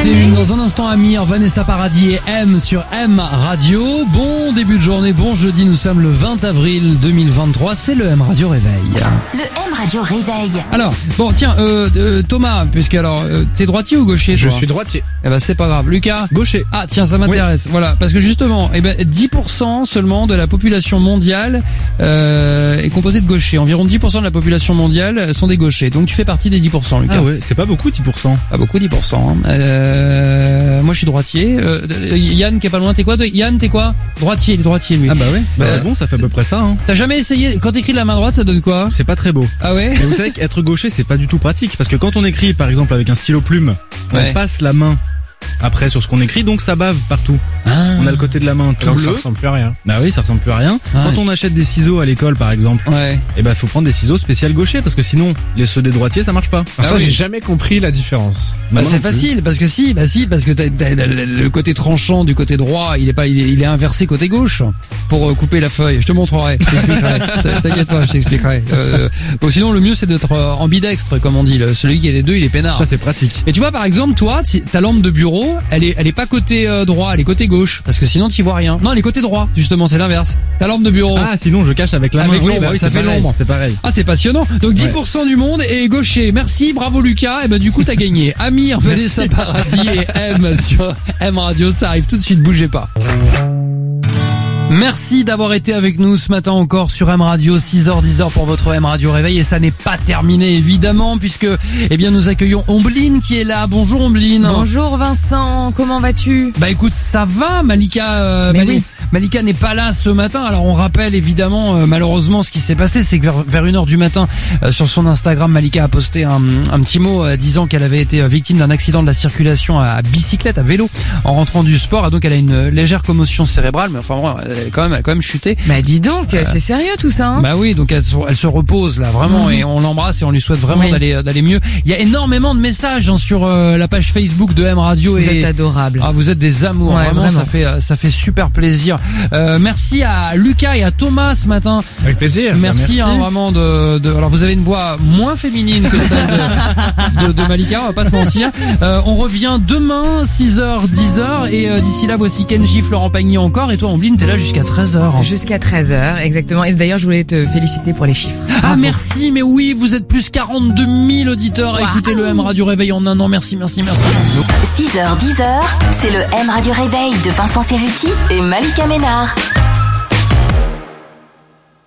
Speaker 2: et une. Dans un instant, Amir, Vanessa Paradis et M sur M Radio. Bon début de journée, bon jeudi, nous sommes le vingt avril deux mille vingt-trois. C'est le M Radio Réveil.
Speaker 1: Le M Radio Réveil.
Speaker 2: Alors, bon, tiens, euh, euh, Thomas, puisque alors, euh, t'es droitier ou gaucher,
Speaker 3: Je
Speaker 2: toi
Speaker 3: suis droitier.
Speaker 2: Eh ben, c'est pas grave. Lucas?
Speaker 6: Gaucher.
Speaker 2: Ah, tiens, ça m'intéresse. Oui. Voilà. Parce que justement, eh ben, dix pour cent seulement de la population mondiale, euh, est composée de gauchers. Environ dix pour cent de la population mondiale sont des gauchers. Donc, tu fais partie des dix pour cent, Lucas.
Speaker 6: Ah ouais, c'est pas beaucoup, dix pour cent.
Speaker 2: Pas beaucoup, dix pour cent. Hein. Euh, moi, je suis droitier. Euh, Yann, qui est pas loin, t'es quoi, toi? Yann, t'es quoi? Droitier, il est droitier, lui.
Speaker 6: Ah bah oui. Bah
Speaker 2: Euh,
Speaker 6: c'est bon, ça fait à peu près ça, hein.
Speaker 2: T'as jamais essayé, quand t'écris de la main droite, ça donne quoi?
Speaker 6: C'est pas très beau.
Speaker 2: Ah ouais?
Speaker 6: Mais vous savez qu'être gaucher, c'est pas du tout pratique. Parce que quand on écrit, par exemple, avec un stylo plume,
Speaker 2: Ouais.
Speaker 6: on passe la main après sur ce qu'on écrit, donc ça bave partout.
Speaker 2: Ah.
Speaker 6: On a le côté de la main tout
Speaker 3: Donc
Speaker 6: bleu.
Speaker 3: ça ressemble plus à rien.
Speaker 6: Bah oui, ça ressemble plus à rien.
Speaker 2: Ah
Speaker 6: Quand
Speaker 2: ouais.
Speaker 6: on achète des ciseaux à l'école, par exemple,
Speaker 2: Ouais.
Speaker 6: eh ben faut prendre des ciseaux spécial gaucher parce que sinon les ceux des droitiers ça marche pas.
Speaker 3: Alors
Speaker 2: Ah
Speaker 3: ça,
Speaker 2: oui.
Speaker 3: j'ai jamais compris la différence.
Speaker 2: Bah,
Speaker 6: moi
Speaker 2: c'est
Speaker 6: non plus.
Speaker 2: facile, parce que si, bah si, parce que t'as, t'as- t'as le le côté tranchant du côté droit, il est pas, il est, il est inversé côté gauche pour euh, couper la feuille. Je te montrerai, je t'expliquerai. T- T'inquiète pas, je t'expliquerai. Euh, bon, sinon le mieux c'est d'être euh, ambidextre, comme on dit. Le- celui qui a les deux, il est peinard.
Speaker 6: Ça c'est pratique.
Speaker 2: Et tu vois, par exemple, toi, si- ta lampe de bureau, elle est, elle est pas côté euh, droit, elle est côté gauche, parce que sinon tu vois rien. Non, elle est côté droit, justement, c'est l'inverse. Ta lampe de bureau.
Speaker 6: Ah sinon je cache avec la main.
Speaker 2: Avec
Speaker 6: Oui,
Speaker 2: l'ombre,
Speaker 6: bah oui,
Speaker 2: ça
Speaker 6: c'est
Speaker 2: fait
Speaker 6: pareil,
Speaker 2: l'ombre.
Speaker 6: C'est pareil.
Speaker 2: Ah, c'est passionnant. Donc dix pour cent du monde est gaucher. Merci, bravo Lucas. Et ben du coup t'as gagné. Amir, Vanessa Paradis et M sur M Radio. Ça arrive tout de suite, bougez pas. Merci d'avoir été avec nous ce matin encore sur M Radio, six heures dix heures pour votre M Radio Réveil. Et ça n'est pas terminé évidemment, puisque eh bien nous accueillons Ombline qui est là. Bonjour Ombline.
Speaker 13: Bonjour Vincent, comment vas-tu?
Speaker 2: Bah écoute, ça va, Malika. Euh,
Speaker 13: Mais
Speaker 2: Mali-
Speaker 13: oui.
Speaker 2: Malika n'est pas là ce matin. Alors on rappelle évidemment, euh, malheureusement, ce qui s'est passé, c'est que vers, vers une heure du matin, euh, sur son Instagram, Malika a posté un, un petit mot euh, disant qu'elle avait été euh, victime d'un accident de la circulation à, à bicyclette, à vélo, en rentrant du sport. Et donc elle a une légère commotion cérébrale, mais enfin bon, elle est quand même, elle a quand même chuté.
Speaker 13: Bah dis donc, c'est sérieux tout ça, hein?
Speaker 2: Bah oui, donc elle, se- elle se repose là vraiment,
Speaker 13: Mhm.
Speaker 2: et on l'embrasse et on lui souhaite vraiment
Speaker 13: Oui.
Speaker 2: d'aller d'aller mieux. Il y a énormément de messages hein, sur euh, la page Facebook de M Radio.
Speaker 13: Vous
Speaker 2: et
Speaker 13: êtes adorables.
Speaker 2: Ah, vous êtes des amours,
Speaker 13: Ouais,
Speaker 2: vraiment,
Speaker 13: vraiment.
Speaker 2: ça fait euh, ça fait super plaisir. Euh, merci à Lucas et à Thomas ce matin.
Speaker 3: Avec plaisir.
Speaker 2: Merci,
Speaker 3: Merci.
Speaker 2: hein, vraiment de, de. Alors vous avez une voix moins féminine que celle de, de, de Malika, on va pas se mentir. Euh, on revient demain six heures dix heures et euh, d'ici là voici Kenji, Florent Pagny encore, et toi Ombline t'es là jusqu'à treize heures.
Speaker 13: Jusqu'à treize heures, exactement. Et d'ailleurs, je voulais te féliciter pour les chiffres.
Speaker 2: Ah
Speaker 13: Bravo.
Speaker 2: merci, mais oui, vous êtes plus quarante-deux mille auditeurs à
Speaker 13: Wow.
Speaker 2: écouter le M Radio Réveil en un an. Merci, merci, merci.
Speaker 1: six heures dix heures, c'est le M Radio Réveil de Vincent Cerruti et Malika Ménard.